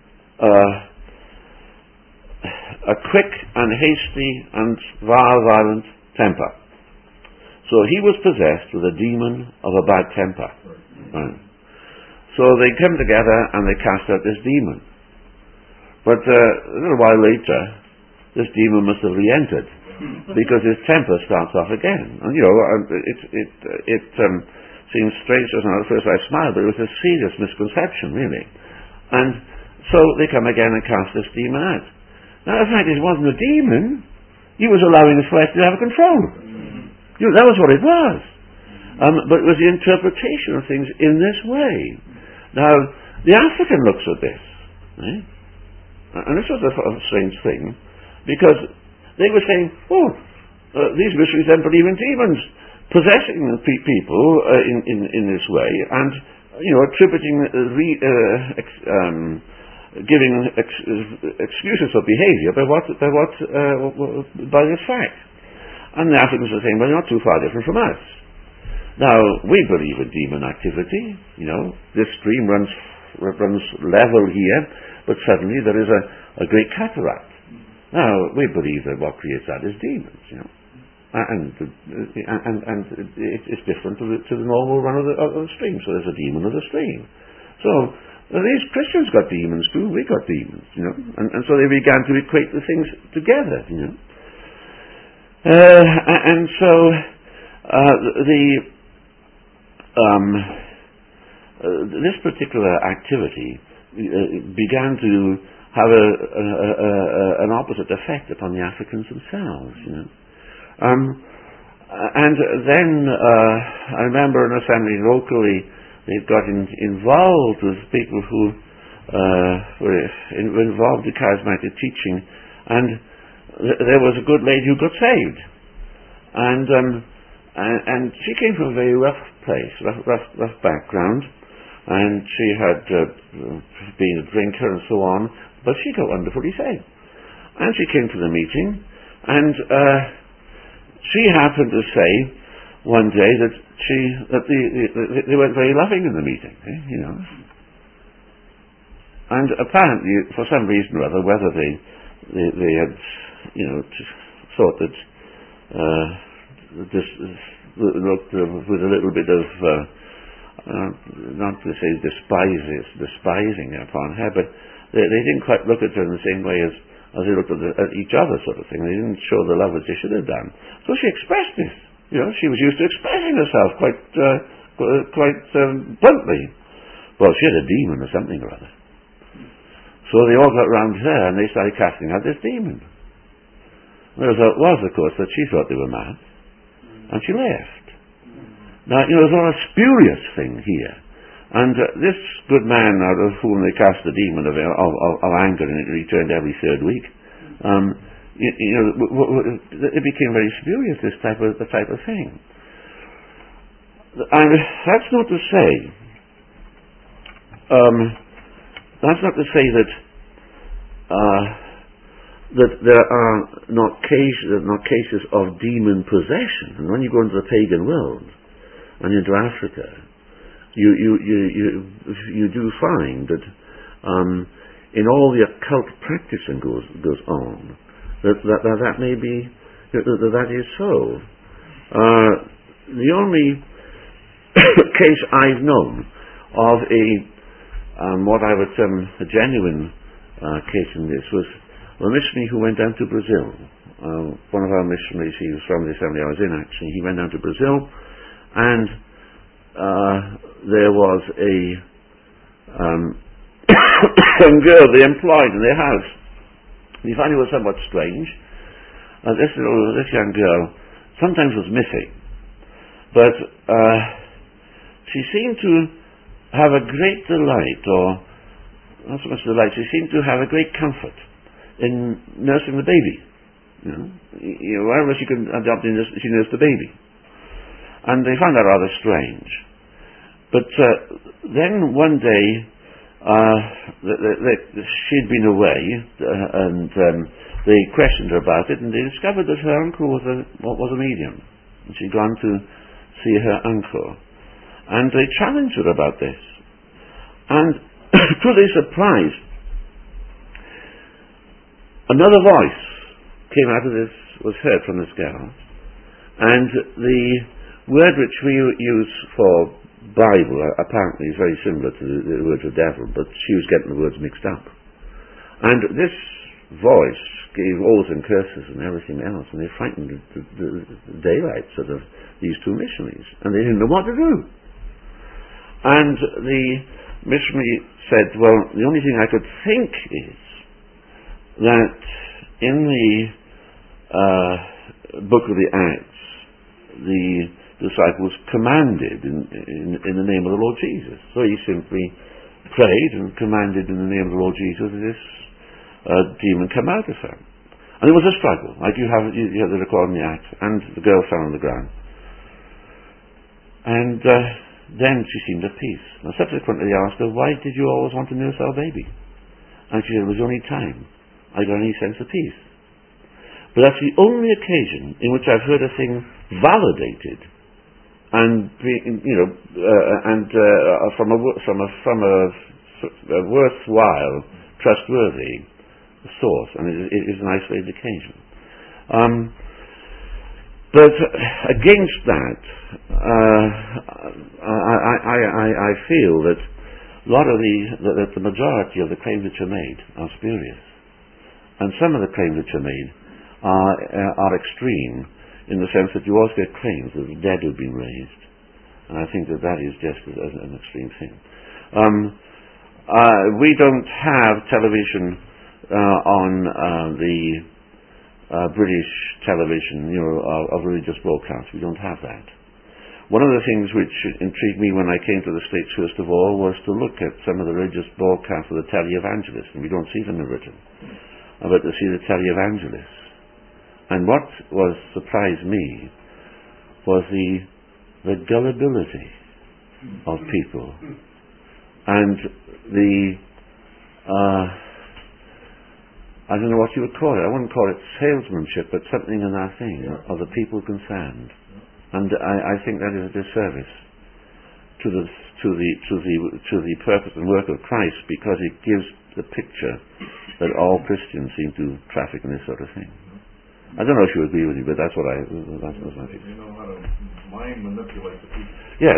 a quick and hasty and violent temper. So he was possessed with a demon of a bad temper. Right. So they came together and they cast out this demon. But a little while later, this demon must have re-entered because his temper starts off again. And it seems strange to us at first I smiled, but it was a serious misconception, really. And so they come again and cast this demon out. Now, the fact is, it wasn't a demon. He was allowing his flesh to have control. That was what it was. But it was the interpretation of things in this way. Now, the African looks at this, right? And this was a strange thing, because they were saying, these missionaries then believe in demons, possessing people in this way, and attributing giving excuses for behaviour by this fact. And the Africans are saying, well, you're not too far different from us. Now, we believe in demon activity. This stream runs level here, but suddenly there is a great cataract. Now, we believe that what creates that is demons, and it's different to the normal run of the stream. So there's a demon of the stream. So these Christians got demons too. We got demons, and so they began to equate the things together, and so this particular activity began to have an opposite effect upon the Africans themselves, and then I remember an assembly locally, they got involved with people who were involved in charismatic teaching, and there was a good lady who got saved, and she came from a very rough place, rough background, and she had been a drinker and so on, but she got wonderfully saved. And she came to the meeting, and she happened to say one day that they weren't very loving in the meeting, And apparently, for some reason or other, whether they had, thought that this looked with a little bit of not to say despising upon her, but they didn't quite look at her in the same way as they looked at each other, sort of thing. They didn't show the love as they should have done. So she expressed this. She was used to expressing herself quite bluntly. Well, she had a demon or something or other. So they all got round her and they started casting out this demon. The result was, of course, that she thought they were mad, and she left. Now, there's a spurious thing here. And this good man out of whom they cast the demon of anger, and it returned every third week, it became very spurious, the type of thing. And that's not to say that there are not cases of demon possession. And when you go into the pagan world and into Africa, you do find that in all the occult practicing goes on, that may be that is so. The only case I've known of what I would term a genuine case in this was a missionary who went down to Brazil. One of our missionaries, he was from the assembly I was in actually, he went down to Brazil, and there was a young girl they employed in their house. We found it was somewhat strange. This young girl sometimes was missing, but she seemed to have a great delight, or not so much delight, she seemed to have a great comfort in nursing the baby. Wherever she could adopt, she nursed the baby. And they found that rather strange. But then one day, she'd been away, and they questioned her about it, and they discovered that her uncle was a medium. And she'd gone to see her uncle. And they challenged her about this. And to their surprise, another voice came out of this, was heard from this girl. And the word which we use for Bible apparently is very similar to the word of devil, but she was getting the words mixed up. And this voice gave oaths and curses and everything else, and they frightened the daylights out of these two missionaries, and they didn't know what to do. And the missionary said, well, the only thing I could think is that in the book of the Acts, the disciples commanded in the name of the Lord Jesus. So he simply prayed and commanded in the name of the Lord Jesus that this demon come out of her. And there was a struggle, like you have the record in the Acts, and the girl fell on the ground. And then she seemed at peace. Now subsequently they asked her, why did you always want to nurse our baby? And she said, it was the only time I got any sense of peace. But that's the only occasion in which I've heard a thing validated and from a worthwhile, trustworthy source, and it is an isolated occasion. But against that, I feel that a lot of that the majority of the claims which are made are spurious, and some of the claims which are made are extreme, in the sense that you also get claims that the dead have been raised, and I think that is just an extreme thing. We don't have television on the British television, of religious broadcasts. We don't have that. One of the things which intrigued me when I came to the States, first of all, was to look at some of the religious broadcasts of the televangelists, and we don't see them in Britain, but to see the televangelists. And what surprised me was the gullibility of people, and I don't know what you would call it. I wouldn't call it salesmanship, but something in that thing of the people concerned. And I think that is a disservice to the purpose and work of Christ, because it gives the picture that all Christians seem to traffic in this sort of thing. I don't know if you agree with me, but that's my view. You know how to mind manipulate the people. Yes,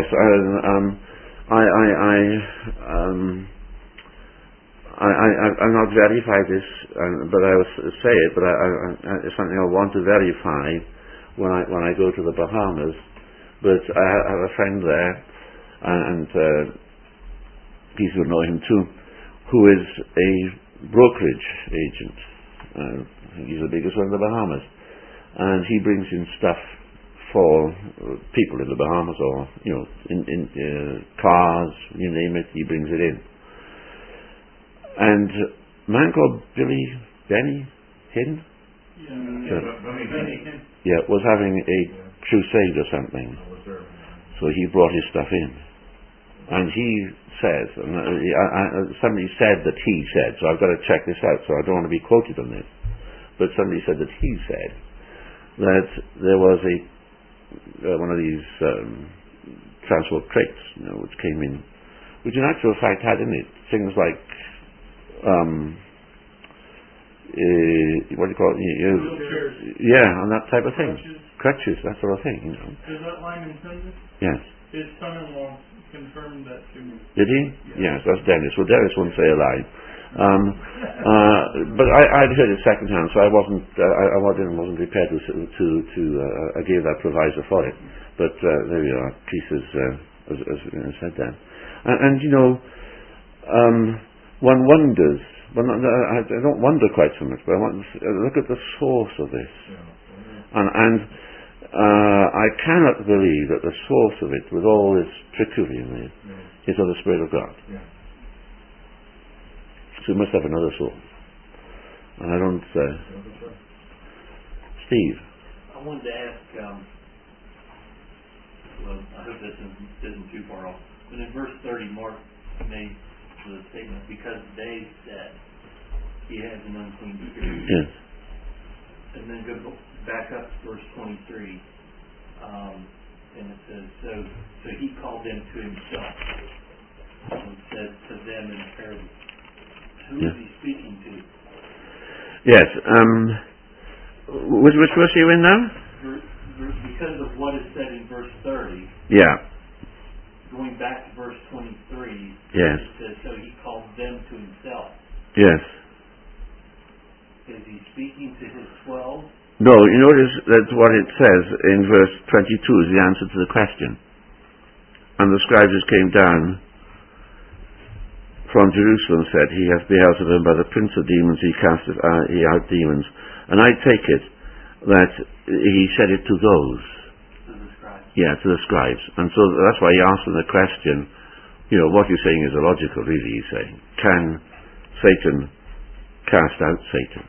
I'm not verify this, but I will say it. But it's something I want to verify when I go to the Bahamas. But I have a friend there, and Keith would know him too, who is a brokerage agent. I think he's the biggest one in the Bahamas, and he brings in stuff for people in the Bahamas, or in cars, you name it, he brings it in. And a man called Benny Hinn, was having a crusade or something, so he brought his stuff in, and he says, and somebody said that he said, so I've got to check this out, so I don't want to be quoted on this, but somebody said that he said that there was one of these transport crates, which came in, which in actual fact had in it things like what do you call it? Wheelchairs. Yeah, and that type of thing. Crutches. That sort of thing. Is that line intended? Yes. His son-in-law confirmed that to me. Did he? Yes, that's Dennis. Well, Dennis wouldn't say a lie. But I'd heard it secondhand, so I wasn't prepared to give that proviso for it. But there we are. Keith has said that, and one wonders. Well, I don't wonder quite so much, but I want to look at the source of this, and I cannot believe that the source of it, with all this trickery in it, is of the Spirit of God. So we must have another source. And I don't. Steve. I wanted to ask. Well, I hope this isn't too far off. But in verse 30, Mark made the statement, because they said he has an unclean spirit. Yes. And then go back up to verse 23, and it says, so he called them to himself and said to them in parable. Who is he speaking to? Yes. Which verse are you in now? Because of what is said in verse 30. Yeah. Going back to verse 23, yes. It says, so he called them to himself. Yes. Is he speaking to his 12? No, you notice that what it says in verse 22 is the answer to the question. And the scribes came down from Jerusalem, said, he hath Beelzebub, by the prince of demons he casteth out demons. And I take it that he said it to those. Yeah, to the scribes. And so that's why he asked them the question, what you're saying is illogical, really, he's saying. Can Satan cast out Satan?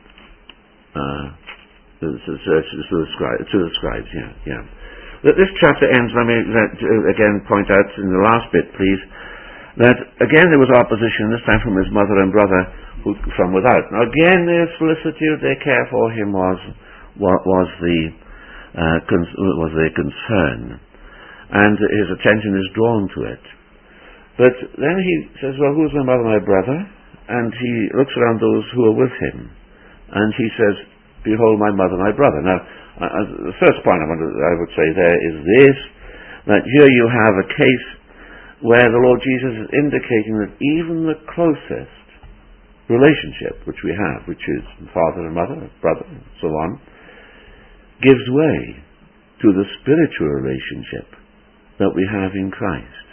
To the scribes, yeah. This chapter ends, let me again point out in the last bit, please, that again there was opposition, this time from his mother and brother from without. Now again their solicitude, their care for him was their concern. and his attention is drawn to it. But then he says, well, who's my mother, my brother? And he looks around those who are with him, and he says, behold, my mother, my brother. Now, the first point I would say there is this, that here you have a case where the Lord Jesus is indicating that even the closest relationship which we have, which is father and mother, brother, and so on, gives way to the spiritual relationship that we have in Christ.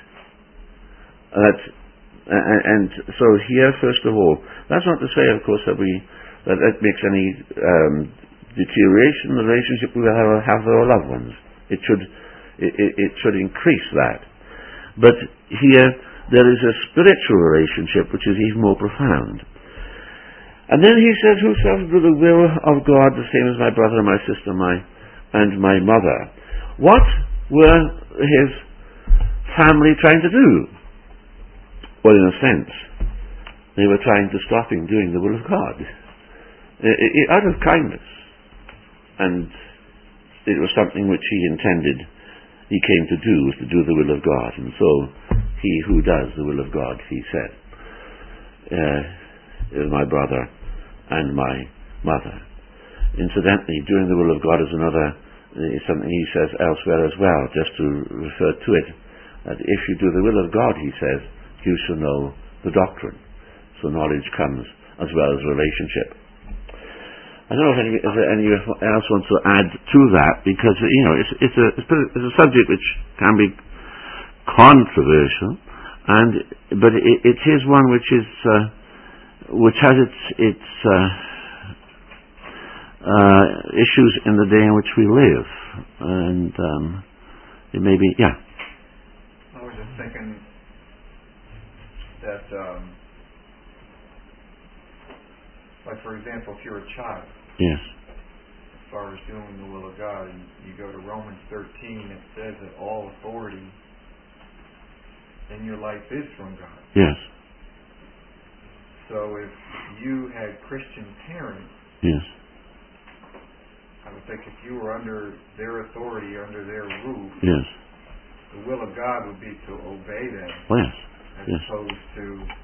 And so here, first of all, that's not to say, of course, that makes any deterioration in the relationship we have with our loved ones. It should increase that. But here, there is a spiritual relationship which is even more profound. And then he says, whosoever do the will of God, the same as my brother and my sister and my mother. What were his family trying to do? Well, in a sense, they were trying to stop him doing the will of God. Out of kindness. And it was something which he intended, he came to do, was to do the will of God. And so, he who does the will of God, he said, is my brother and my mother. Incidentally, doing the will of God is something he says elsewhere as well, just to refer to it, that if you do the will of God, he says, you shall know the doctrine. So knowledge comes as well as relationship. I don't know if anyone else wants to add to that, because it's a subject which can be controversial, but it is one which has its issues in the day in which we live, and it may be, yeah. I was just thinking that, like for example, if you're a child, yes, as far as doing the will of God, and you go to Romans 13, it says that all authority in your life is from God. yes, So if you had Christian parents, yes, I would think if you were under their authority, under their roof, yes, the will of God would be to obey them, yes, as yes, opposed to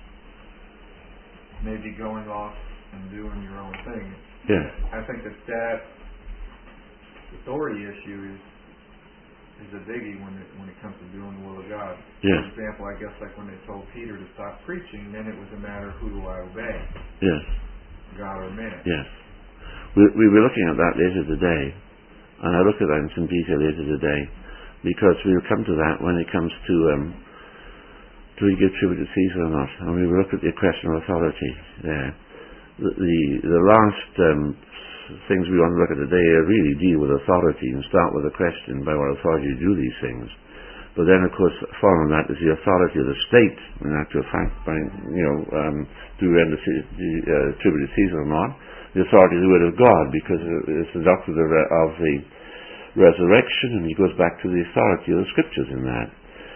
maybe going off and doing your own thing. yes, I think that authority issue is a biggie when it comes to doing the will of God. yes, For example, I guess like when they told Peter to stop preaching, then it was a matter of who do I obey, yes, God or man. yes. We were looking at that later today, and I'll look at that in some detail later today, because we will come to that when it comes to do we give tribute to Caesar or not, and we will look at the question of authority there. The last things we want to look at today really deal with authority and start with the question, by what authority do you do these things? But then, of course, following that is the authority of the state, in actual fact, by, do we render tribute to Caesar or not? The authority of the Word of God, because it's the doctrine of the resurrection, and he goes back to the authority of the Scriptures in that.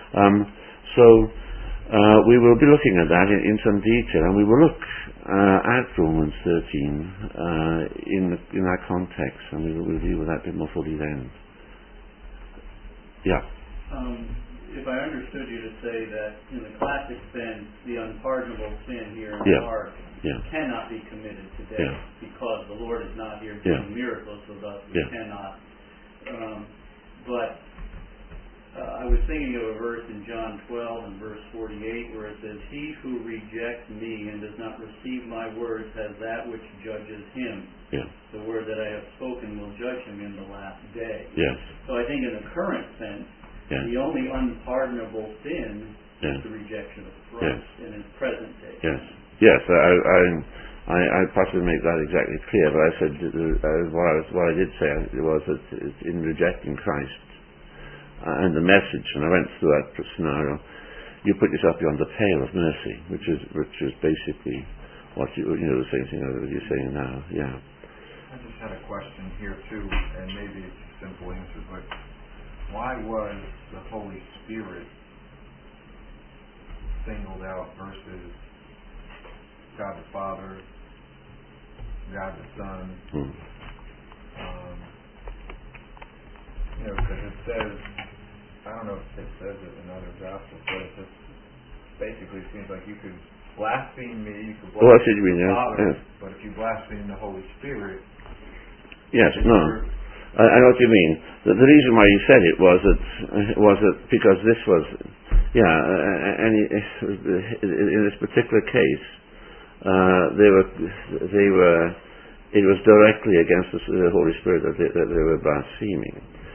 We will be looking at that in some detail, and we will look at Romans 13 in that context, and we'll deal with that a bit more fully then. Yeah. If I understood you to say that in the classic sense, the unpardonable sin here in Yeah. the heart Yeah. cannot be committed today Yeah. because the Lord is not here Yeah. doing miracles with us. We Yeah. cannot. But I was thinking of a verse in John 12 and verse 48 where it says, he who rejects me and does not receive my words has that which judges him. Yeah. The word that I have spoken will judge him in the last day. Yes. So I think in the current sense, Yes. the only unpardonable sin Yes. is the rejection of Christ in his present day. Yes. Yes. I possibly make that exactly clear, but I said what I did say was that it's in rejecting Christ and the message, and I went through that scenario. You put yourself beyond the pale of mercy, which is basically what the same thing that you're saying now. Yeah. I just had a question here too, and maybe it's a simple answer, but why was the Holy Spirit singled out versus God the Father, God the Son? Because it says, I don't know if it says it in other gospels, but it just basically seems like you could blaspheme me, you could Oh, I see blaspheme what you mean, the yes, Father, yes. but if you blaspheme the Holy Spirit, Yes, no. I know what you mean. The reason why he said it was that because this was, and in this particular case, it was directly against the Holy Spirit that they were blaspheming.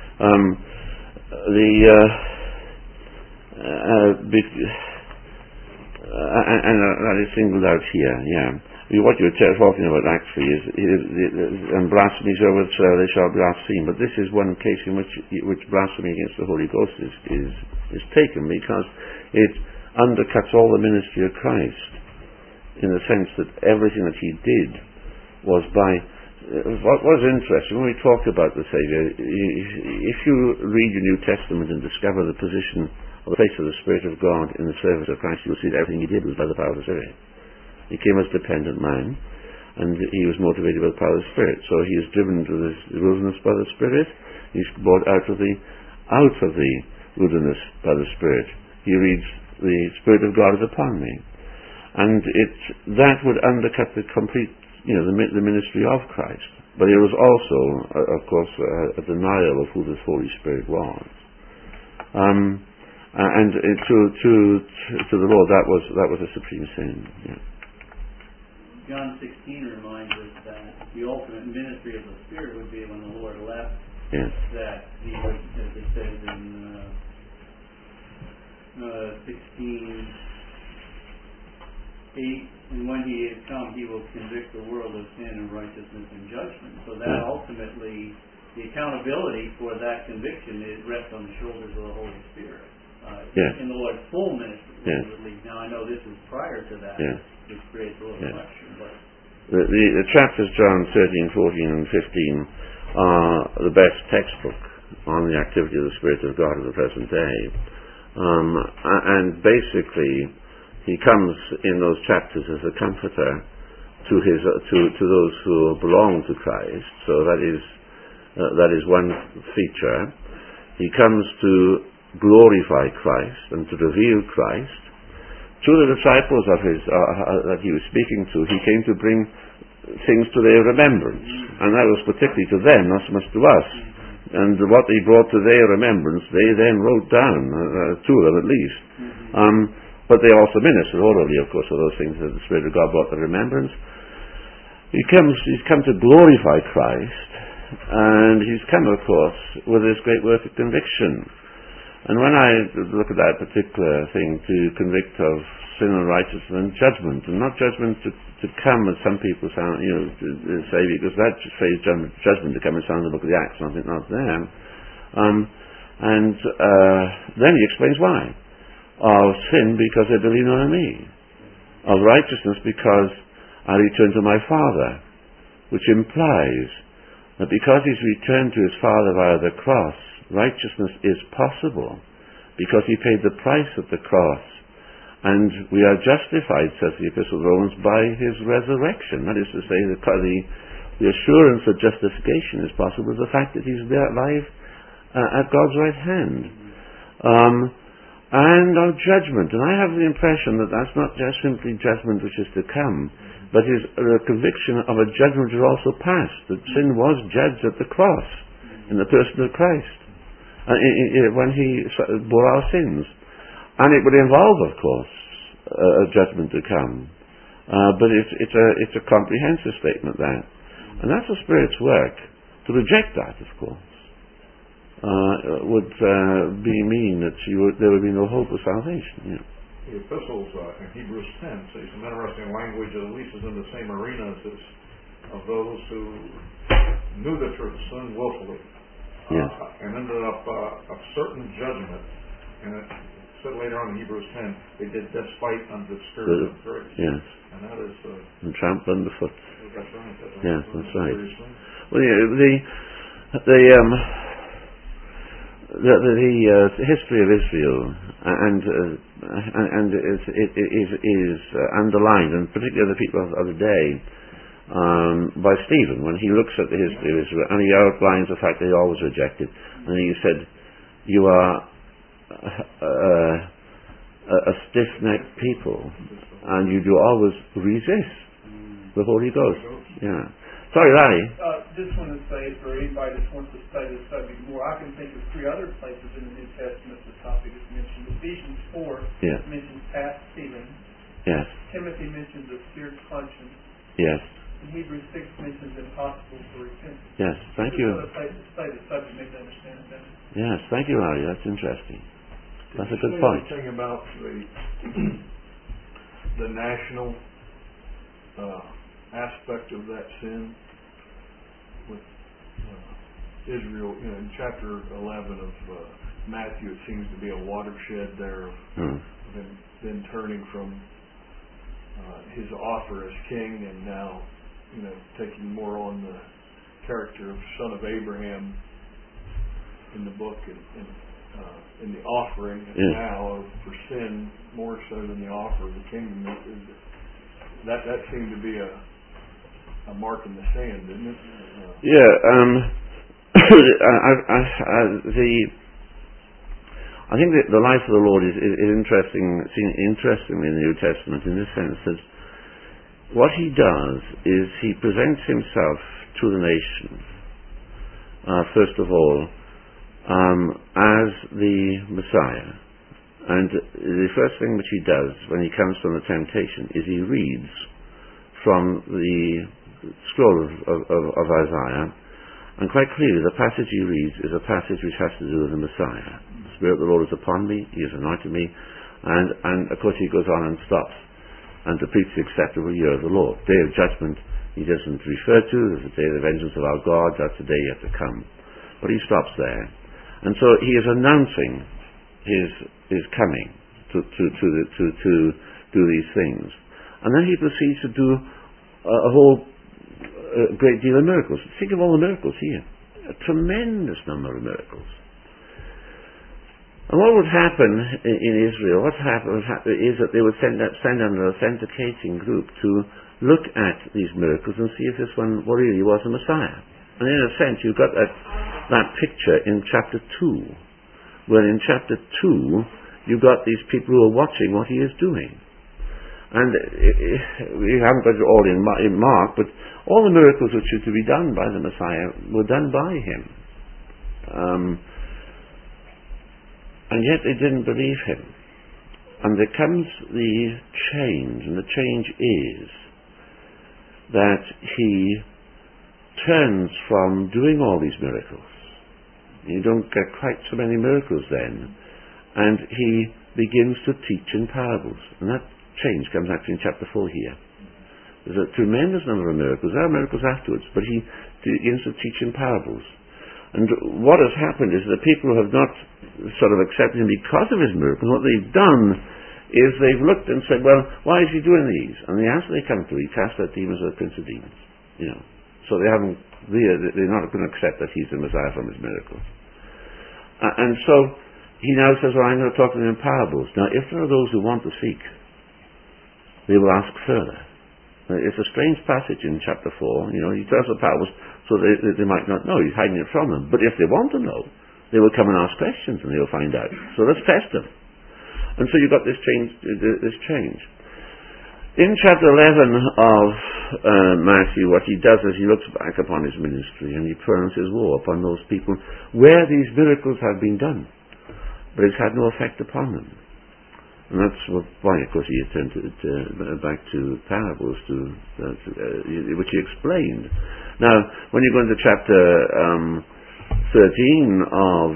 And that is singled out here, yeah. What you're talking about actually is and blasphemies over they shall blaspheme. But this is one case in which blasphemy against the Holy Ghost is taken, because it undercuts all the ministry of Christ, in the sense that everything that he did was by. What was interesting when we talked about the Saviour, if you read your New Testament and discover the position or the place of the Spirit of God in the service of Christ, you'll see that everything he did was by the power of the Spirit. He came as a dependent man, and he was motivated by the power of the Spirit. So he is driven to the wilderness by the Spirit. He's brought out of the wilderness by the Spirit. He reads, "The Spirit of God is upon me," and that would undercut the complete, the ministry of Christ. But it was also, of course, a denial of who this Holy Spirit was. And to the Lord, that was a supreme sin. Yeah. John 16 reminds us that the ultimate ministry of the Spirit would be when the Lord left, Yes. that he would, as it says in 16:8, and when he is come, he will convict the world of sin and righteousness and judgment. So that ultimately, the accountability for that conviction, it rests on the shoulders of the Holy Spirit. In the Lord's full ministry, at least. Now I know this was prior to that, which creates a little question, but the chapters John 13, 14 and 15 are the best textbook on the activity of the Spirit of God of the present day. And basically he comes in those chapters as a comforter to those who belong to Christ. So that is one feature. He comes to glorify Christ and to reveal Christ. To the disciples of his that he was speaking to, he came to bring things to their remembrance, and that was particularly to them, not so much to us. And what he brought to their remembrance, they then wrote down, two of them at least. But they also ministered orally, of course, for those things that the Spirit of God brought to remembrance. He's come to glorify Christ, and he's come, of course, with this great work of conviction. And when I look at that particular thing, to convict of sin and righteousness and judgment, and not judgment to come, as some people sound, say, because that phrase judgment to come, it sounds in the book of the Acts, and I think not there. Then he explains why. Of sin, because they believe not in me. Of righteousness, because I return to my Father, which implies that because he's returned to his Father via the cross, righteousness is possible, because he paid the price at the cross, and we are justified, says the Epistle of Romans, by his resurrection. That is to say, the assurance of justification is possible with the fact that he's there alive at God's right hand. And of judgment, and I have the impression that that's not just simply judgment which is to come, but is a conviction of a judgment which is also past, that sin was judged at the cross in the person of Christ when he bore our sins. And it would involve, of course, a judgment to come. But it's a comprehensive statement, that. And that's the Spirit's work. To reject that, of course, would mean that there would be no hope of salvation. Yeah. The epistles in Hebrews 10 say some interesting language that at least is in the same arena as this, of those who knew the truth, sinned willfully, and ended up a certain judgment. And it said later on in Hebrews 10, they did despite unto the Spirit of grace. Yes. And that is... and trampled underfoot. That's right. Yes, that's right. Well, the history of Israel and is underlined, and particularly the people of the day, by Stephen when he looks at the history of Israel, and he outlines the fact they always rejected, and he said, "You are a stiff-necked people, and you do always resist the Holy Ghost. Yeah. Sorry, Larry. Just want to say, for anybody that wants to study the subject more, I can think of 3 other places in the New Testament the topic is mentioned. Ephesians 4 Yeah. mentions past feeling. Yes. Timothy mentions a seared conscience. Yes. And Hebrews 6 mentions impossible for repentance. Yes. Thank There's you. other places to study the subject, make them understand it better. Yes. Thank you, Larry. That's interesting. That's a good Say point. anything about the national aspect of that sin with Israel? In chapter 11 of Matthew, it seems to be a watershed there of them turning from his offer as king and now taking more on the character of son of Abraham in the book and in the offering now for sin more so than the offer of the kingdom. That seemed to be a mark in the sand, didn't it? I think that the life of the Lord is interesting. Seen interestingly in the New Testament in the sense that what he does is he presents himself to the nation first of all as the Messiah, and the first thing which he does when he comes from the temptation is he reads from the scroll of Isaiah, and quite clearly the passage he reads is a passage which has to do with the Messiah. The Spirit of the Lord is upon me, he has anointed me, and of course he goes on and stops, and to preach the acceptable year of the Lord. Day of judgment he doesn't refer to, there's a day of the vengeance of our God, that's the day yet to come. But he stops there. And so he is announcing his coming to do these things. And then he proceeds to do a whole great deal of miracles. Think of all the miracles here. A tremendous number of miracles. And what would happen in Israel, what happened is that they would send an authenticating group to look at these miracles and see if this one really was the Messiah. And in a sense, you've got that picture in chapter 2, where in chapter 2, you've got these people who are watching what he is doing. And we haven't got it all in Mark, but all the miracles which are to be done by the Messiah were done by him. And yet they didn't believe him. And there comes the change, and the change is that he turns from doing all these miracles. You don't get quite so many miracles then. And he begins to teach in parables. And that change comes actually in chapter 4 here. There's a tremendous number of miracles. There are miracles afterwards, but he begins to teach in parables. And what has happened is the people who have not sort of accepted him because of his miracles, what they've done is they've looked and said, well, why is he doing these? And the answer they come to, he casts out demons with the prince of demons. So they're not going to accept that he's the Messiah from his miracles. And so he now says, well, I'm going to talk to them in parables. Now, if there are those who want to seek, they will ask further. It's a strange passage in chapter 4. He tells the parables so they might not know. He's hiding it from them. But if they want to know, they will come and ask questions and they'll find out. So let's test them. And so you've got this change. In chapter 11 of Matthew, what he does is he looks back upon his ministry and he pronounces war upon those people where these miracles have been done, but it's had no effect upon them. And that's why, of course, he turned back to parables, which he explained. Now, when you go into chapter 13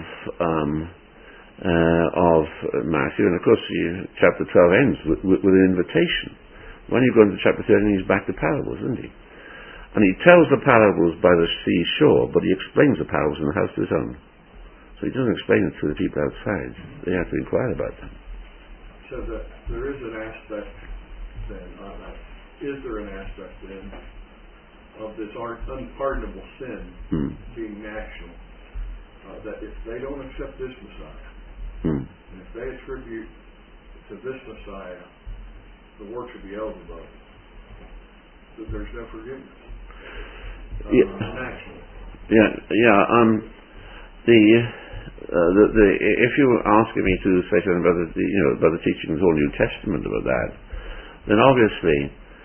of Matthew, and of course, chapter 12 ends with an invitation. When you go into chapter 13, he's back to parables, isn't he? And he tells the parables by the seashore, but he explains the parables in the house of his own. So he doesn't explain it to the people outside. They have to inquire about them. So that there is an aspect then, is there an aspect then of this unpardonable sin being national, that if they don't accept this Messiah, and if they attribute to this Messiah the works of Beelzebub, that there's no forgiveness. National. if you were asking me to say something about the teaching of the whole New Testament about that, then obviously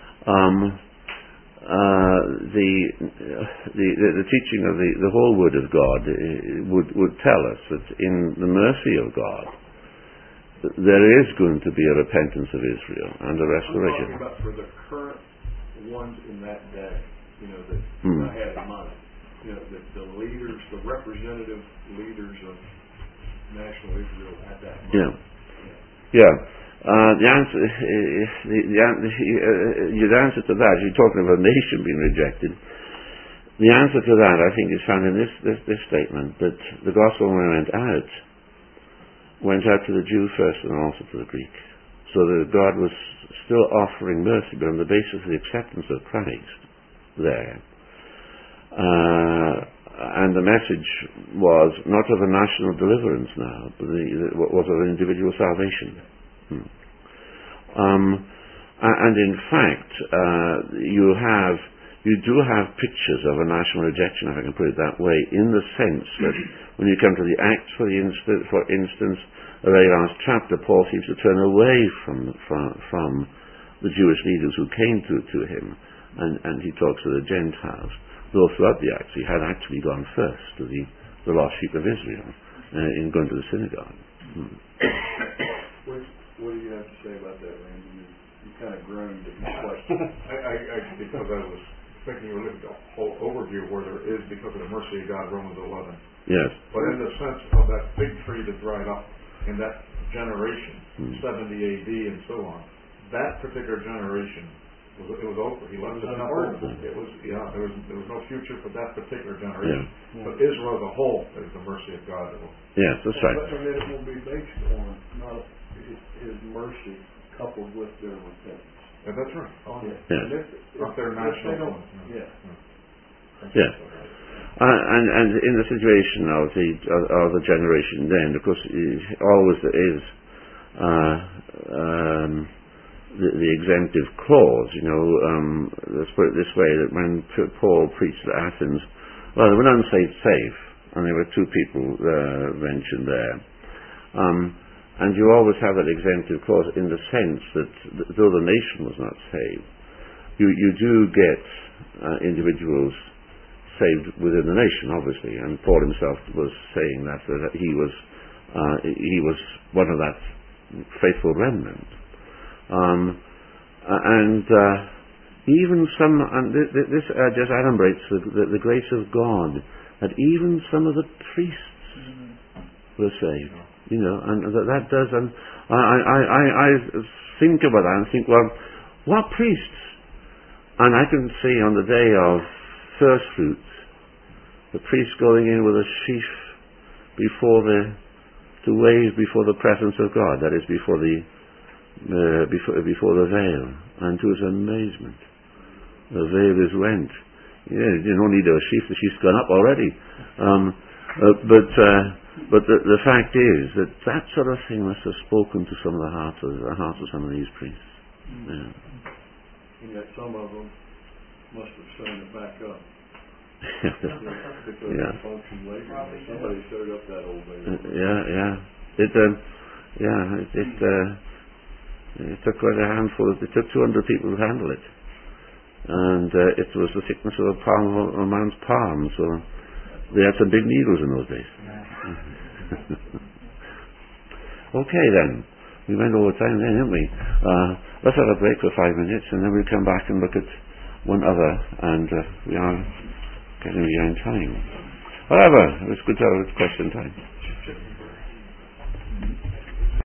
the teaching of the whole Word of God would tell us that in the mercy of God there is going to be a repentance of Israel and a restoration. I'm talking about for the current ones in that day, that I had in mind. The leaders, the representative leaders of national Israel at that moment. Yeah. The answer, your answer to that, you're talking about a nation being rejected. The answer to that, I think, is found in this statement, that the gospel went out to the Jew first and also to the Greek. So that God was still offering mercy, but on the basis of the acceptance of Christ there. And the message was not of a national deliverance now, but was of an individual salvation. And in fact, you do have pictures of a national rejection, if I can put it that way, in the sense that when you come to the Acts, for instance, the very last chapter, Paul seems to turn away from the Jewish leaders who came to him, and he talks to the Gentiles. Though throughout the Acts, he had actually gone first to the lost sheep of Israel in going to the synagogue. What do you have to say about that, Randy? You kind of groaned at my question. Because I was thinking you were looking at the whole overview where there is, because of the mercy of God, Romans 11. Yes. But in the sense of that fig tree that dried up in that generation, 70 AD and so on, that particular generation, it was over. He left it in order. There was no future for that particular generation. Yeah. But Israel as a whole is the mercy of God. Yes, that's right. And it will be based on not His mercy coupled with their repentance. Yeah, that's right. Oh, yeah. Yes. Not their national ones. Yeah. Yes. And in the situation of the generation then, of course, always there is the exemptive clause, let's put it this way, that when Paul preached at Athens, well, there were none safe, and there were two people mentioned there. And you always have that exemptive clause in the sense that though the nation was not saved, you do get individuals saved within the nation, obviously, and Paul himself was saying that he was one of that faithful remnant. Even some, and this just adumbrates the grace of God, that even some of the priests were saved, and that does, and I think about that and think, well, what priests? And I can see on the day of first fruits, the priest going in with a sheaf to wave before the presence of God, that is before the veil, and to his amazement, the veil is rent. You don't need a sheaf; the sheaf's gone up already. But the fact is that sort of thing must have spoken to some of the hearts of some of these priests. Yeah. And yet some of them must have shown it back up. Because Yeah. of function later. Somebody showed up that old day. It took quite a handful. It took 200 people to handle it, and it was the thickness of a man's palm. So they had some big needles in those days. Okay, then we went over time then, didn't we? Let's have a break for 5 minutes, and then we'll come back and look at one other. And we are getting behind time. However, it was good to have a question time.